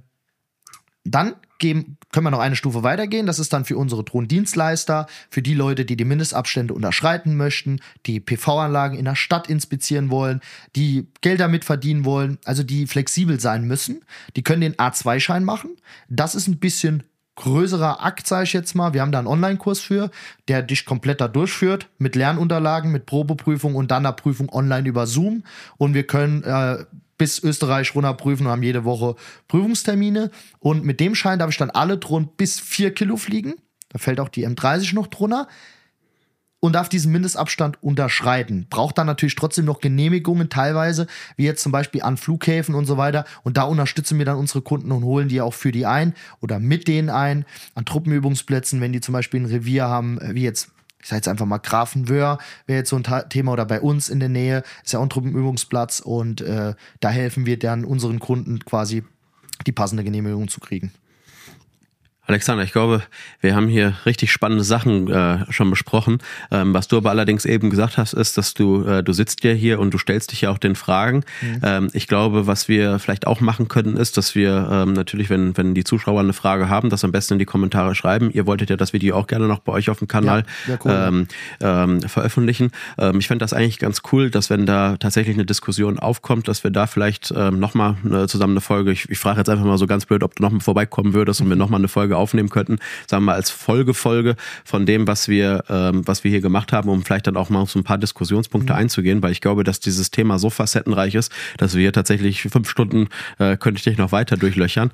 dann können wir noch eine Stufe weitergehen. Das ist dann für unsere Drohnendienstleister, für die Leute, die die Mindestabstände unterschreiten möchten, die PV-Anlagen in der Stadt inspizieren wollen, die Gelder mitverdienen wollen, also die flexibel sein müssen. Die können den A2-Schein machen. Das ist ein bisschen größerer Akt, sage ich jetzt mal. Wir haben da einen Online-Kurs für, der dich komplett da durchführt, mit Lernunterlagen, mit Probeprüfung und dann einer Prüfung online über Zoom. Und wir können bis Österreich runter prüfen und haben jede Woche Prüfungstermine. Und mit dem Schein darf ich dann alle Drohnen bis 4 Kilo fliegen. Da fällt auch die M30 noch drunter. Und darf diesen Mindestabstand unterschreiten. Braucht dann natürlich trotzdem noch Genehmigungen teilweise, wie jetzt zum Beispiel an Flughäfen und so weiter. Und da unterstützen wir dann unsere Kunden und holen die auch für die ein oder mit denen ein. An Truppenübungsplätzen, wenn die zum Beispiel ein Revier haben, wie jetzt, ich sage jetzt einfach mal Grafenwöhr, wäre jetzt so ein Thema, oder bei uns in der Nähe, ist ja auch ein Truppenübungsplatz. Und da helfen wir dann unseren Kunden quasi, die passende Genehmigung zu kriegen. Alexander, ich glaube, wir haben hier richtig spannende Sachen schon besprochen. Was du aber allerdings eben gesagt hast, ist, dass du sitzt ja hier und du stellst dich ja auch den Fragen. Ich glaube, was wir vielleicht auch machen können, ist, dass wir natürlich, wenn die Zuschauer eine Frage haben, das am besten in die Kommentare schreiben. Ihr wolltet ja das Video auch gerne noch bei euch auf dem Kanal cool. Veröffentlichen. Ich fände das eigentlich ganz cool, dass wenn da tatsächlich eine Diskussion aufkommt, dass wir da vielleicht nochmal zusammen eine Folge, ich frage jetzt einfach mal so ganz blöd, ob du nochmal vorbeikommen würdest und wir nochmal eine Folge aufnehmen könnten, sagen wir mal als Folge von dem, was wir hier gemacht haben, um vielleicht dann auch mal auf so ein paar Diskussionspunkte einzugehen, weil ich glaube, dass dieses Thema so facettenreich ist, dass wir hier tatsächlich 5 Stunden könnte ich dich noch weiter durchlöchern.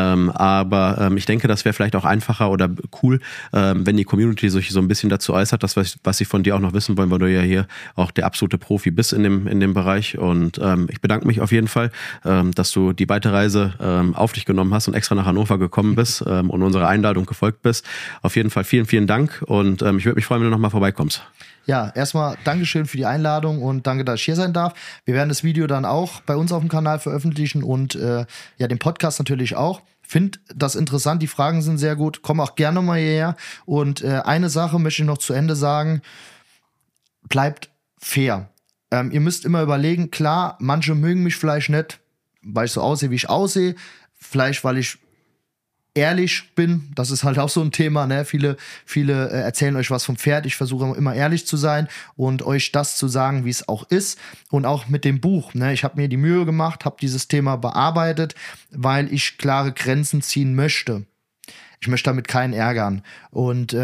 Aber ich denke, das wäre vielleicht auch einfacher oder cool, wenn die Community sich so ein bisschen dazu äußert, das, was sie von dir auch noch wissen wollen, weil du ja hier auch der absolute Profi bist in dem Bereich. Und ich bedanke mich auf jeden Fall, dass du die weite Reise auf dich genommen hast und extra nach Hannover gekommen bist und unserer Einladung gefolgt bist. Auf jeden Fall vielen, vielen Dank und ich würde mich freuen, wenn du nochmal vorbeikommst. Ja, erstmal Dankeschön für die Einladung und danke, dass ich hier sein darf. Wir werden das Video dann auch bei uns auf dem Kanal veröffentlichen und ja, den Podcast natürlich auch. Finde das interessant, die Fragen sind sehr gut. Komm auch gerne mal hierher. Und eine Sache möchte ich noch zu Ende sagen. Bleibt fair. Ihr müsst immer überlegen, klar, manche mögen mich vielleicht nicht, weil ich so aussehe, wie ich aussehe. Vielleicht, weil ich ehrlich bin, das ist halt auch so ein Thema, ne? Viele erzählen euch was vom Pferd. Ich versuche immer ehrlich zu sein und euch das zu sagen, wie es auch ist. Und auch mit dem Buch, ne? Ich habe mir die Mühe gemacht, habe dieses Thema bearbeitet, weil ich klare Grenzen ziehen möchte. Ich möchte damit keinen ärgern. Und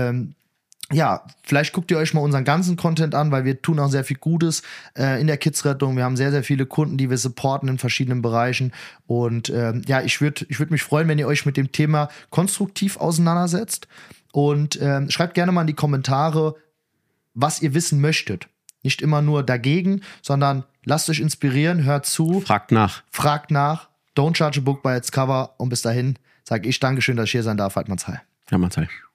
ja, vielleicht guckt ihr euch mal unseren ganzen Content an, weil wir tun auch sehr viel Gutes in der Kidsrettung. Wir haben sehr, sehr viele Kunden, die wir supporten in verschiedenen Bereichen. Und ja, ich würd mich freuen, wenn ihr euch mit dem Thema konstruktiv auseinandersetzt. Und schreibt gerne mal in die Kommentare, was ihr wissen möchtet. Nicht immer nur dagegen, sondern lasst euch inspirieren, hört zu. Fragt nach. Don't judge a book by its cover. Und bis dahin sage ich Dankeschön, dass ich hier sein darf. Hartmanns Heil. Hartmanns Heil.